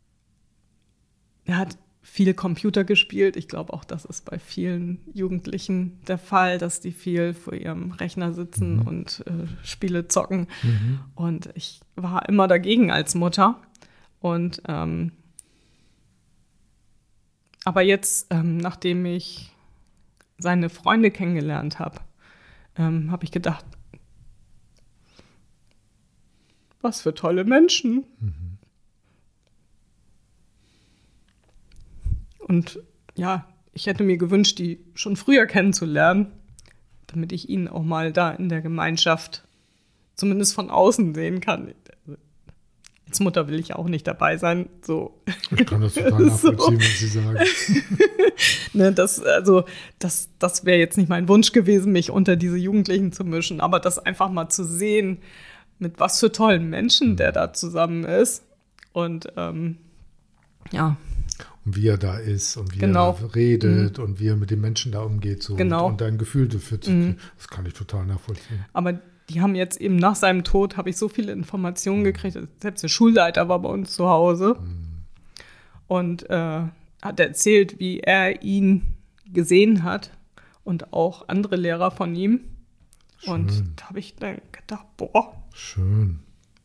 Speaker 2: er hat viel Computer gespielt. Ich glaube auch, das ist bei vielen Jugendlichen der Fall, dass die viel vor ihrem Rechner sitzen mhm. und äh, Spiele zocken. Mhm. Und ich war immer dagegen als Mutter. Und ähm, aber jetzt, ähm, nachdem ich seine Freunde kennengelernt habe, ähm, habe ich gedacht, was für tolle Menschen. Mhm. Und ja, ich hätte mir gewünscht, die schon früher kennenzulernen, damit ich ihn auch mal da in der Gemeinschaft zumindest von außen sehen kann. Als Mutter will ich auch nicht dabei sein. So.
Speaker 1: Ich kann das total nachvollziehen, so. Was Sie sagen.
Speaker 2: ne, das also, das, das wäre jetzt nicht mein Wunsch gewesen, mich unter diese Jugendlichen zu mischen, aber das einfach mal zu sehen, mit was für tollen Menschen der da zusammen ist. Und ähm, ja.
Speaker 1: Und wie er da ist und wie
Speaker 2: genau.
Speaker 1: er redet mhm. und wie er mit den Menschen da umgeht. So.
Speaker 2: Genau.
Speaker 1: Und, und dein Gefühl dafür zu mhm. das kann ich total nachvollziehen.
Speaker 2: Aber die haben jetzt eben nach seinem Tod, habe ich so viele Informationen gekriegt, selbst der Schulleiter war bei uns zu Hause mhm. und äh, hat erzählt, wie er ihn gesehen hat und auch andere Lehrer von ihm. Schön. Und da habe ich dann gedacht, boah.
Speaker 1: Schön.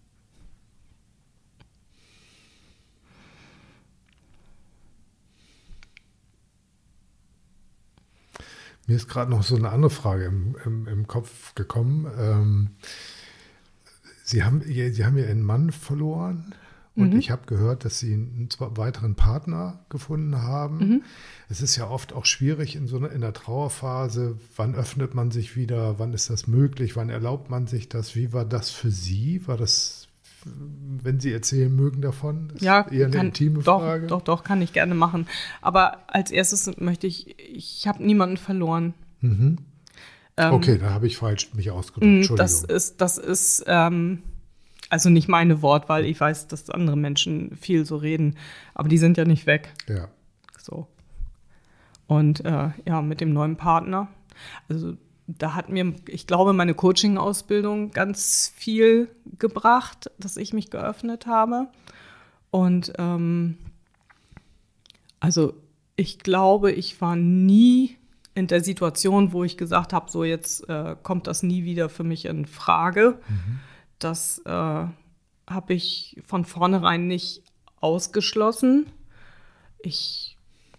Speaker 1: Mir ist gerade noch so eine andere Frage im, im, im Kopf gekommen. Ähm, Sie haben, Sie haben ja einen Mann verloren und mhm. ich habe gehört, dass Sie einen weiteren Partner gefunden haben. Mhm. Es ist ja oft auch schwierig in so einer in der Trauerphase. Wann öffnet man sich wieder? Wann ist das möglich? Wann erlaubt man sich das? Wie war das für Sie? War das, wenn Sie erzählen mögen davon?
Speaker 2: Ist ja,
Speaker 1: eher eine
Speaker 2: kann,
Speaker 1: intime
Speaker 2: doch,
Speaker 1: Frage.
Speaker 2: Doch, doch, kann ich gerne machen. Aber als erstes möchte ich, ich habe niemanden verloren.
Speaker 1: Mhm. Ähm, okay, da habe ich falsch mich ausgedrückt. Entschuldigung.
Speaker 2: Das ist, das ist ähm, also nicht meine Wortwahl. Ich weiß, dass andere Menschen viel so reden, aber die sind ja nicht weg.
Speaker 1: Ja.
Speaker 2: So. Und äh, ja, mit dem neuen Partner, also da hat mir, ich glaube, meine Coaching-Ausbildung ganz viel gebracht, dass ich mich geöffnet habe. Und ähm, also ich glaube, ich war nie in der Situation, wo ich gesagt habe, so jetzt äh, kommt das nie wieder für mich in Frage. Mhm. Das äh, habe ich von vornherein nicht ausgeschlossen. Ich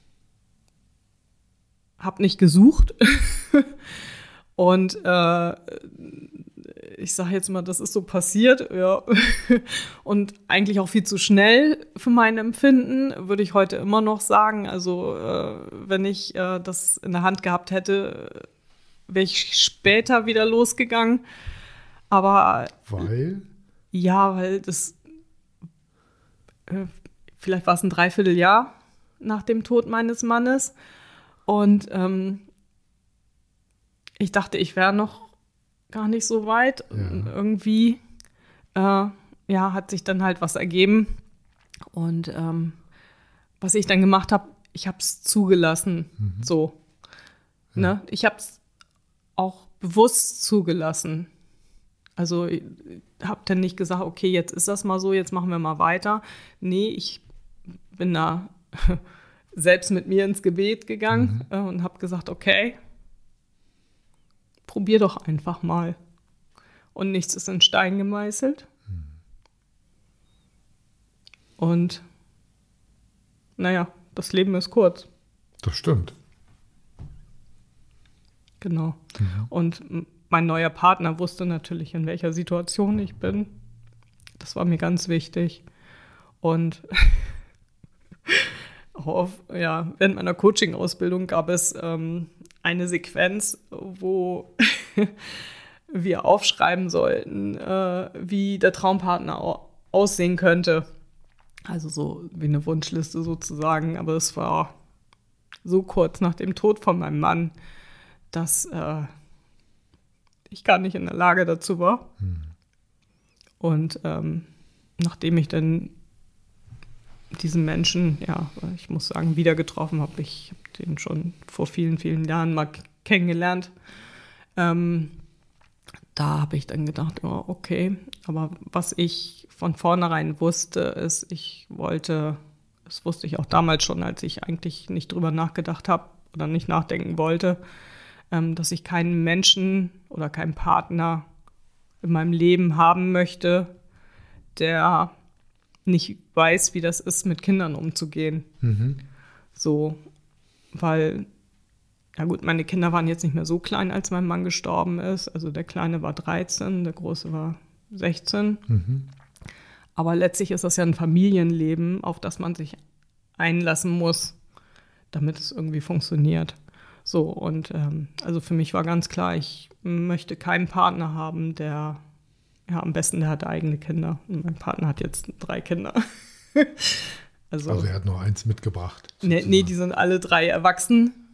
Speaker 2: habe nicht gesucht. Und äh, ich sage jetzt mal, das ist so passiert, ja. Und eigentlich auch viel zu schnell für mein Empfinden, würde ich heute immer noch sagen. Also äh, wenn ich äh, das in der Hand gehabt hätte, wäre ich später wieder losgegangen. Aber
Speaker 1: weil?
Speaker 2: Ja, weil das äh, vielleicht war es ein Dreivierteljahr nach dem Tod meines Mannes. Und ähm, ich dachte, ich wäre noch gar nicht so weit. Ja. Und irgendwie äh, ja, hat sich dann halt was ergeben. Und ähm, was ich dann gemacht habe, ich habe es zugelassen. Mhm. So. Ja. Ne? Ich habe es auch bewusst zugelassen. Also ich habe dann nicht gesagt, okay, jetzt ist das mal so, jetzt machen wir mal weiter. Nee, ich bin da selbst mit mir ins Gebet gegangen mhm. äh, und habe gesagt, okay, probier doch einfach mal. Und nichts ist in Stein gemeißelt. Mhm. Und naja, das Leben ist kurz.
Speaker 1: Das stimmt.
Speaker 2: Genau. Mhm. Und mein neuer Partner wusste natürlich, in welcher Situation ich bin. Das war mir ganz wichtig. Und auf, ja, während meiner Coaching-Ausbildung gab es ähm, eine Sequenz, wo wir aufschreiben sollten, äh, wie der Traumpartner au- aussehen könnte. Also so wie eine Wunschliste sozusagen. Aber es war so kurz nach dem Tod von meinem Mann, dass äh, ich gar nicht in der Lage dazu war. Hm. Und ähm, nachdem ich dann diesen Menschen, ja, ich muss sagen, wieder getroffen habe, ich habe den schon vor vielen, vielen Jahren mal kennengelernt, ähm, da habe ich dann gedacht, oh, okay, aber was ich von vornherein wusste, ist, ich wollte, das wusste ich auch damals schon, als ich eigentlich nicht drüber nachgedacht habe oder nicht nachdenken wollte, dass ich keinen Menschen oder keinen Partner in meinem Leben haben möchte, der nicht weiß, wie das ist, mit Kindern umzugehen. Mhm. So, weil, ja gut, meine Kinder waren jetzt nicht mehr so klein, als mein Mann gestorben ist. Also der Kleine war dreizehn, der Große war sechzehn. Mhm. Aber letztlich ist das ja ein Familienleben, auf das man sich einlassen muss, damit es irgendwie funktioniert. So, und ähm, also für mich war ganz klar, ich möchte keinen Partner haben, der, ja, am besten, der hat eigene Kinder. Und mein Partner hat jetzt drei Kinder.
Speaker 1: also, also er hat nur eins mitgebracht.
Speaker 2: Nee, nee, die sind alle drei erwachsen.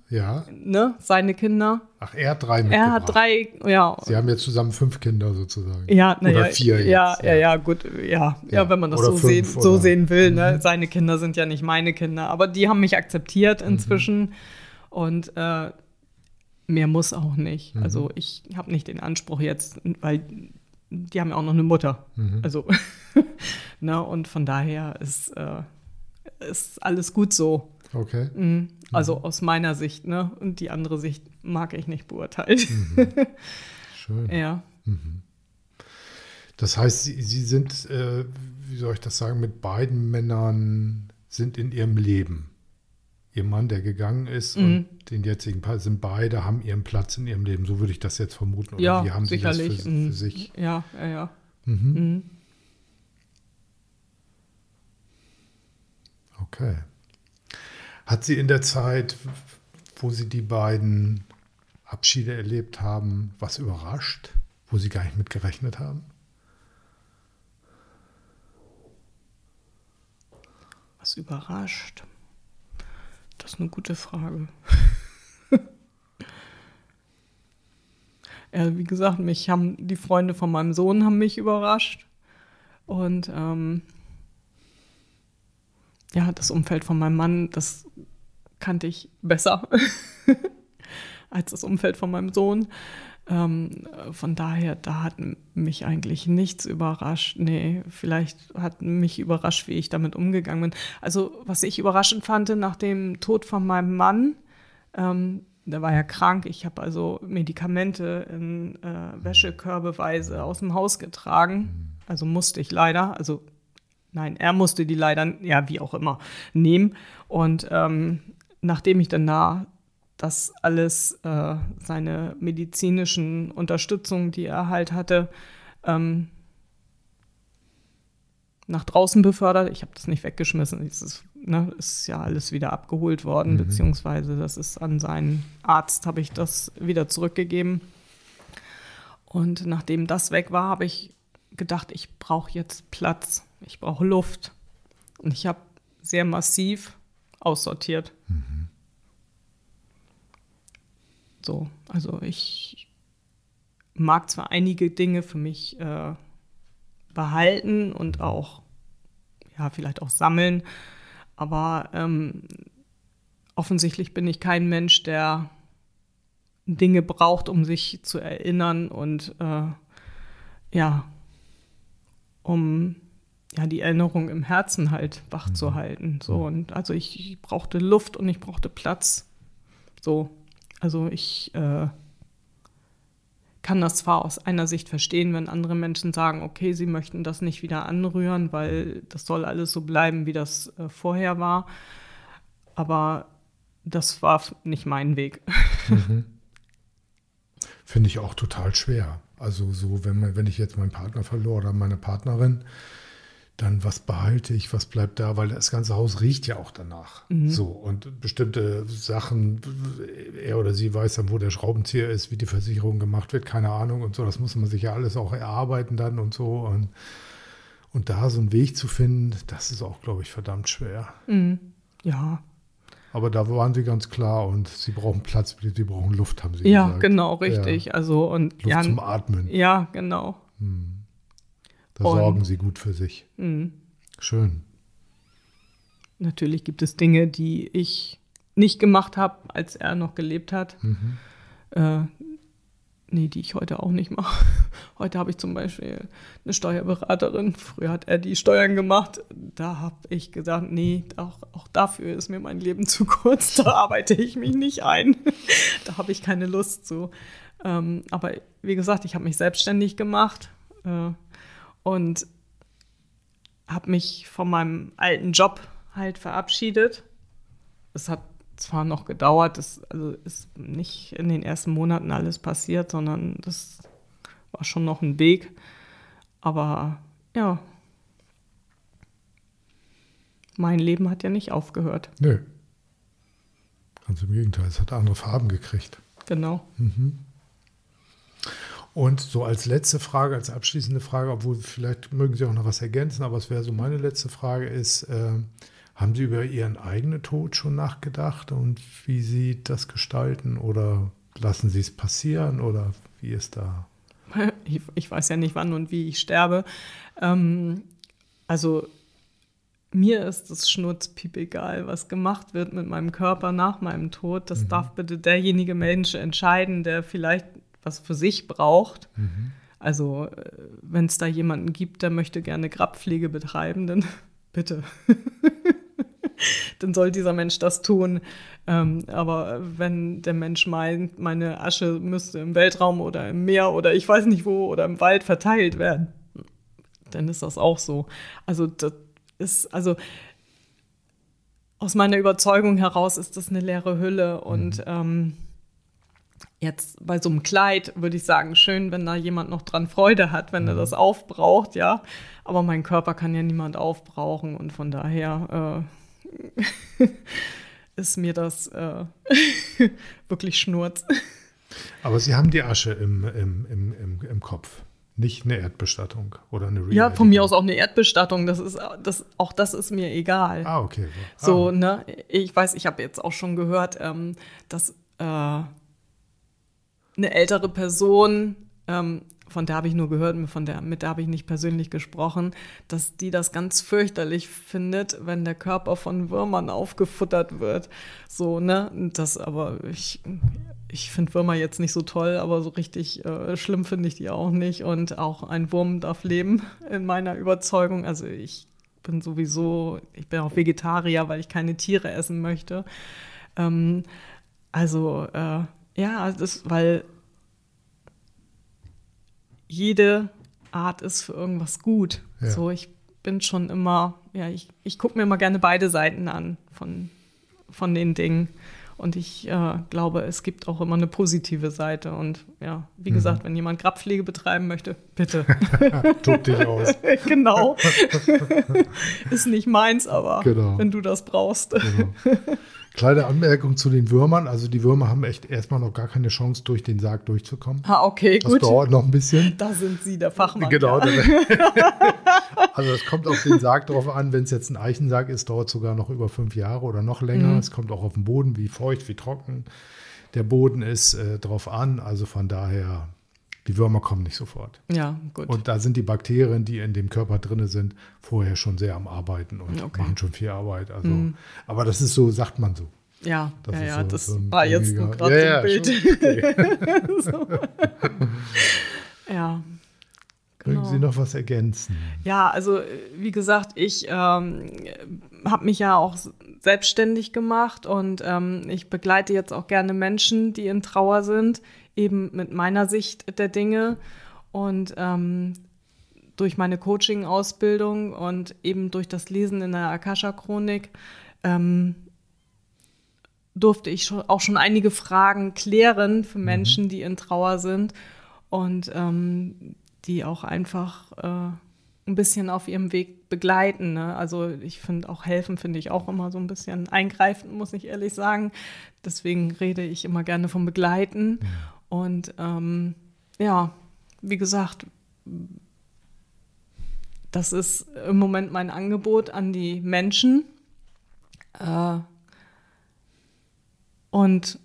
Speaker 1: Ja.
Speaker 2: Ne, seine Kinder.
Speaker 1: Ach, er hat drei mitgebracht.
Speaker 2: Er hat drei, ja.
Speaker 1: Sie haben jetzt zusammen fünf Kinder sozusagen.
Speaker 2: Ja, na
Speaker 1: oder
Speaker 2: ja,
Speaker 1: vier jetzt.
Speaker 2: Ja, ja, ja, gut, ja, ja, ja wenn man das
Speaker 1: oder
Speaker 2: so,
Speaker 1: fünf,
Speaker 2: sehen, so sehen will.
Speaker 1: Mhm.
Speaker 2: Ne? Seine Kinder sind ja nicht meine Kinder, aber die haben mich akzeptiert inzwischen mhm. und äh, mehr muss auch nicht. Mhm. Also ich habe nicht den Anspruch jetzt, weil die haben ja auch noch eine Mutter. Mhm. Also, ne, und von daher ist, äh, ist alles gut so.
Speaker 1: Okay.
Speaker 2: Mhm. Also mhm. aus meiner Sicht, ne? Und die andere Sicht mag ich nicht beurteilen.
Speaker 1: Mhm. Schön.
Speaker 2: Ja.
Speaker 1: Mhm. Das heißt, Sie, Sie sind, äh, wie soll ich das sagen, mit beiden Männern sind in Ihrem Leben. Ihr Mann, der gegangen ist, mhm. und den jetzigen Paar sind beide, haben ihren Platz in ihrem Leben. So würde ich das jetzt vermuten. Oder
Speaker 2: ja,
Speaker 1: wie haben
Speaker 2: sicherlich.
Speaker 1: Sie das für,
Speaker 2: mhm.
Speaker 1: für sich?
Speaker 2: Ja, ja, ja.
Speaker 1: Mhm.
Speaker 2: Mhm.
Speaker 1: Okay. Hat Sie in der Zeit, wo Sie die beiden Abschiede erlebt haben, was überrascht, wo Sie gar nicht mit gerechnet haben?
Speaker 2: Was überrascht? Das ist eine gute Frage. Ja, wie gesagt, mich haben die Freunde von meinem Sohn haben mich überrascht. Und ähm, ja, das Umfeld von meinem Mann, das kannte ich besser als das Umfeld von meinem Sohn. Ähm, von daher, da hat mich eigentlich nichts überrascht. Nee, vielleicht hat mich überrascht, wie ich damit umgegangen bin. Also, was ich überraschend fand nach dem Tod von meinem Mann, ähm, der war ja krank. Ich habe also Medikamente in äh, Wäschekörbeweise aus dem Haus getragen. Also musste ich leider, also nein, er musste die leider, ja, wie auch immer, nehmen. Und ähm, nachdem ich dann da das alles, äh, seine medizinischen Unterstützungen, die er halt hatte, ähm, nach draußen befördert. Ich habe das nicht weggeschmissen. Es ist, ne, ist ja alles wieder abgeholt worden, mhm. beziehungsweise das ist an seinen Arzt, habe ich das wieder zurückgegeben. Und nachdem das weg war, habe ich gedacht, ich brauche jetzt Platz, ich brauche Luft. Und ich habe sehr massiv aussortiert.
Speaker 1: Mhm.
Speaker 2: So, also ich mag zwar einige Dinge für mich äh, behalten und auch, ja, vielleicht auch sammeln, aber ähm, offensichtlich bin ich kein Mensch, der Dinge braucht, um sich zu erinnern und äh, ja, um ja, die Erinnerung im Herzen halt wach zu halten. So, und also ich, ich brauchte Luft und ich brauchte Platz. So, also ich äh, kann das zwar aus einer Sicht verstehen, wenn andere Menschen sagen, okay, sie möchten das nicht wieder anrühren, weil das soll alles so bleiben, wie das äh, vorher war. Aber das war nicht mein Weg.
Speaker 1: Mhm. Finde ich auch total schwer. Also so, wenn man, wenn ich jetzt meinen Partner verlor oder meine Partnerin, dann was behalte ich, was bleibt da, weil das ganze Haus riecht ja auch danach. Mhm. So, und bestimmte Sachen, er oder sie weiß dann, wo der Schraubenzieher ist, wie die Versicherung gemacht wird, keine Ahnung und so. Das muss man sich ja alles auch erarbeiten dann und so. Und, und da so einen Weg zu finden, das ist auch, glaube ich, verdammt schwer.
Speaker 2: Mhm. Ja.
Speaker 1: Aber da waren sie ganz klar und sie brauchen Platz, sie brauchen Luft, haben sie
Speaker 2: ja,
Speaker 1: gesagt.
Speaker 2: Ja, genau, richtig. Ja. Also, und,
Speaker 1: Luft
Speaker 2: ja,
Speaker 1: zum Atmen.
Speaker 2: Ja, genau.
Speaker 1: Hm. Da
Speaker 2: und,
Speaker 1: sorgen sie gut für sich.
Speaker 2: Mh.
Speaker 1: Schön.
Speaker 2: Natürlich gibt es Dinge, die ich nicht gemacht habe, als er noch gelebt hat.
Speaker 1: Mhm.
Speaker 2: Äh, nee, die ich heute auch nicht mache. Heute habe ich zum Beispiel eine Steuerberaterin. Früher hat er die Steuern gemacht. Da habe ich gesagt, nee, auch, auch dafür ist mir mein Leben zu kurz. Da arbeite ich mich nicht ein. Da habe ich keine Lust zu. Ähm, aber wie gesagt, ich habe mich selbstständig gemacht. Äh, Und habe mich von meinem alten Job halt verabschiedet. Es hat zwar noch gedauert, das also ist nicht in den ersten Monaten alles passiert, sondern das war schon noch ein Weg. Aber ja, mein Leben hat ja nicht aufgehört.
Speaker 1: Nö. Ganz im Gegenteil, es hat andere Farben gekriegt.
Speaker 2: Genau.
Speaker 1: Mhm. Und so als letzte Frage, als abschließende Frage, obwohl vielleicht mögen Sie auch noch was ergänzen, aber es wäre so meine letzte Frage ist, äh, Haben Sie über Ihren eigenen Tod schon nachgedacht und wie Sie das gestalten oder lassen Sie es passieren oder wie ist da?
Speaker 2: Ich, ich weiß ja nicht, wann und wie ich sterbe. Ähm, also mir ist es schnurzpiep egal, was gemacht wird mit meinem Körper nach meinem Tod. Das mhm. darf bitte derjenige Mensch entscheiden, der vielleicht was für sich braucht. Mhm. Also wenn es da jemanden gibt, der möchte gerne Grabpflege betreiben, dann bitte. Dann soll dieser Mensch das tun. Ähm, aber wenn der Mensch meint, meine Asche müsste im Weltraum oder im Meer oder ich weiß nicht wo oder im Wald verteilt werden, dann ist das auch so. Also das ist, also aus meiner Überzeugung heraus ist das eine leere Hülle. Und mhm. ähm, jetzt bei so einem Kleid würde ich sagen, schön, wenn da jemand noch dran Freude hat, wenn mhm. er das aufbraucht, ja. Aber mein Körper kann ja niemand aufbrauchen und von daher äh, ist mir das äh, wirklich Schnurz.
Speaker 1: Aber Sie haben die Asche im, im, im, im, im Kopf, nicht eine Erdbestattung oder eine Real
Speaker 2: Ja, von mir aus auch eine Erdbestattung, das ist, das, auch das ist mir egal.
Speaker 1: Ah, okay. Ah.
Speaker 2: So, ne, ich weiß, ich habe jetzt auch schon gehört, ähm, dass äh, eine ältere Person, ähm, von der habe ich nur gehört, von der, mit der habe ich nicht persönlich gesprochen, dass die das ganz fürchterlich findet, wenn der Körper von Würmern aufgefuttert wird. So, ne? Das aber, ich, ich finde Würmer jetzt nicht so toll, aber so richtig äh, schlimm finde ich die auch nicht. Und auch ein Wurm darf leben, in meiner Überzeugung. Also ich bin sowieso, ich bin auch Vegetarier, weil ich keine Tiere essen möchte. Ähm, also, äh, ja, das, weil jede Art ist für irgendwas gut. Ja. So, ich bin schon immer, ja, ich, ich gucke mir immer gerne beide Seiten an von, von den Dingen. Und ich äh, glaube, es gibt auch immer eine positive Seite. Und ja, wie mhm. gesagt, wenn jemand Grabpflege betreiben möchte, bitte.
Speaker 1: Tob dich aus.
Speaker 2: Genau. Ist nicht meins, aber
Speaker 1: genau.
Speaker 2: wenn du das brauchst.
Speaker 1: Genau. Kleine Anmerkung zu den Würmern. Also die Würmer haben echt erstmal noch gar keine Chance, durch den Sarg durchzukommen.
Speaker 2: Ah, okay,
Speaker 1: das
Speaker 2: gut.
Speaker 1: Das dauert noch ein bisschen.
Speaker 2: Da sind Sie der Fachmann.
Speaker 1: Genau.
Speaker 2: Ja.
Speaker 1: Also es kommt auf den Sarg drauf an. Wenn es jetzt ein Eichensarg ist, dauert es sogar noch über fünf Jahre oder noch länger. Mhm. Es kommt auch auf den Boden, wie feucht, wie trocken der Boden ist, äh, drauf an. Also von daher, die Würmer kommen nicht sofort.
Speaker 2: Ja, gut.
Speaker 1: Und da sind die Bakterien, die in dem Körper drin sind, vorher schon sehr am Arbeiten und okay. machen schon viel Arbeit. Also, mhm. Aber das ist so, sagt man so.
Speaker 2: Ja, das, ja, ja,
Speaker 1: so,
Speaker 2: das
Speaker 1: so
Speaker 2: war jetzt
Speaker 1: gängiger,
Speaker 2: gerade
Speaker 1: ja,
Speaker 2: so ein
Speaker 1: ja,
Speaker 2: Bild.
Speaker 1: Okay.
Speaker 2: So. Ja.
Speaker 1: Mögen Sie noch was ergänzen?
Speaker 2: Ja, also wie gesagt, ich ähm, habe mich ja auch selbstständig gemacht und ähm, ich begleite jetzt auch gerne Menschen, die in Trauer sind, eben mit meiner Sicht der Dinge und ähm, durch meine Coaching-Ausbildung und eben durch das Lesen in der Akasha-Chronik ähm, durfte ich schon, auch schon einige Fragen klären für Menschen, mhm. die in Trauer sind und ähm, die auch einfach äh, ein bisschen auf ihrem Weg begleiten. Ne? Also ich finde auch helfen, finde ich auch immer so ein bisschen eingreifend, muss ich ehrlich sagen. Deswegen rede ich immer gerne vom Begleiten. Ja. Und ähm, ja, wie gesagt, das ist im Moment mein Angebot an die Menschen. Äh, und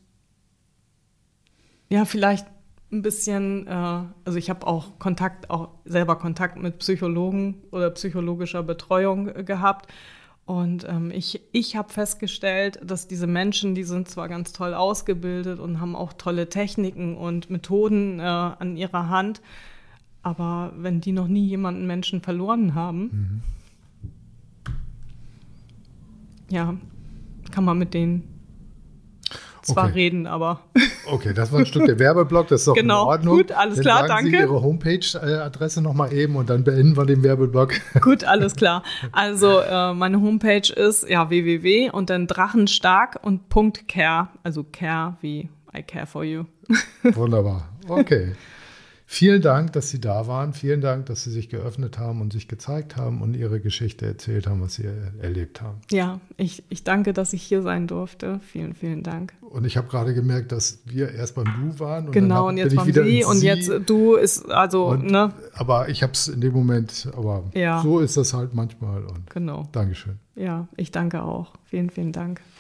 Speaker 2: ja, vielleicht ein bisschen, äh, also ich habe auch Kontakt, auch selber Kontakt mit Psychologen oder psychologischer Betreuung äh, gehabt. Und ähm, ich, ich habe festgestellt, dass diese Menschen, die sind zwar ganz toll ausgebildet und haben auch tolle Techniken und Methoden äh, an ihrer Hand, aber wenn die noch nie jemanden Menschen verloren haben, mhm. ja, kann man mit denen zwar okay. reden, aber...
Speaker 1: Okay, das war ein Stück der Werbeblock, das ist doch
Speaker 2: genau.
Speaker 1: in Ordnung.
Speaker 2: Gut, alles
Speaker 1: dann
Speaker 2: klar,
Speaker 1: sagen
Speaker 2: danke.
Speaker 1: Sie Ihre Homepage-Adresse nochmal eben und dann beenden wir den Werbeblock.
Speaker 2: Gut, alles klar. Also äh, meine Homepage ist ja www und dann Drachenstark und .care, also care wie I care for you.
Speaker 1: Wunderbar, okay. Vielen Dank, dass Sie da waren. Vielen Dank, dass Sie sich geöffnet haben und sich gezeigt haben und Ihre Geschichte erzählt haben, was Sie erlebt haben.
Speaker 2: Ja, ich, ich danke, dass ich hier sein durfte. Vielen, vielen Dank.
Speaker 1: Und ich habe gerade gemerkt, dass wir erst beim Du waren. Und
Speaker 2: genau,
Speaker 1: dann hab,
Speaker 2: und jetzt
Speaker 1: waren
Speaker 2: Sie und Sie. jetzt Du ist, also,
Speaker 1: und,
Speaker 2: ne?
Speaker 1: Aber ich habe es in dem Moment, aber
Speaker 2: ja.
Speaker 1: so ist das halt manchmal. Und
Speaker 2: genau.
Speaker 1: Dankeschön.
Speaker 2: Ja, ich danke auch. Vielen, vielen Dank.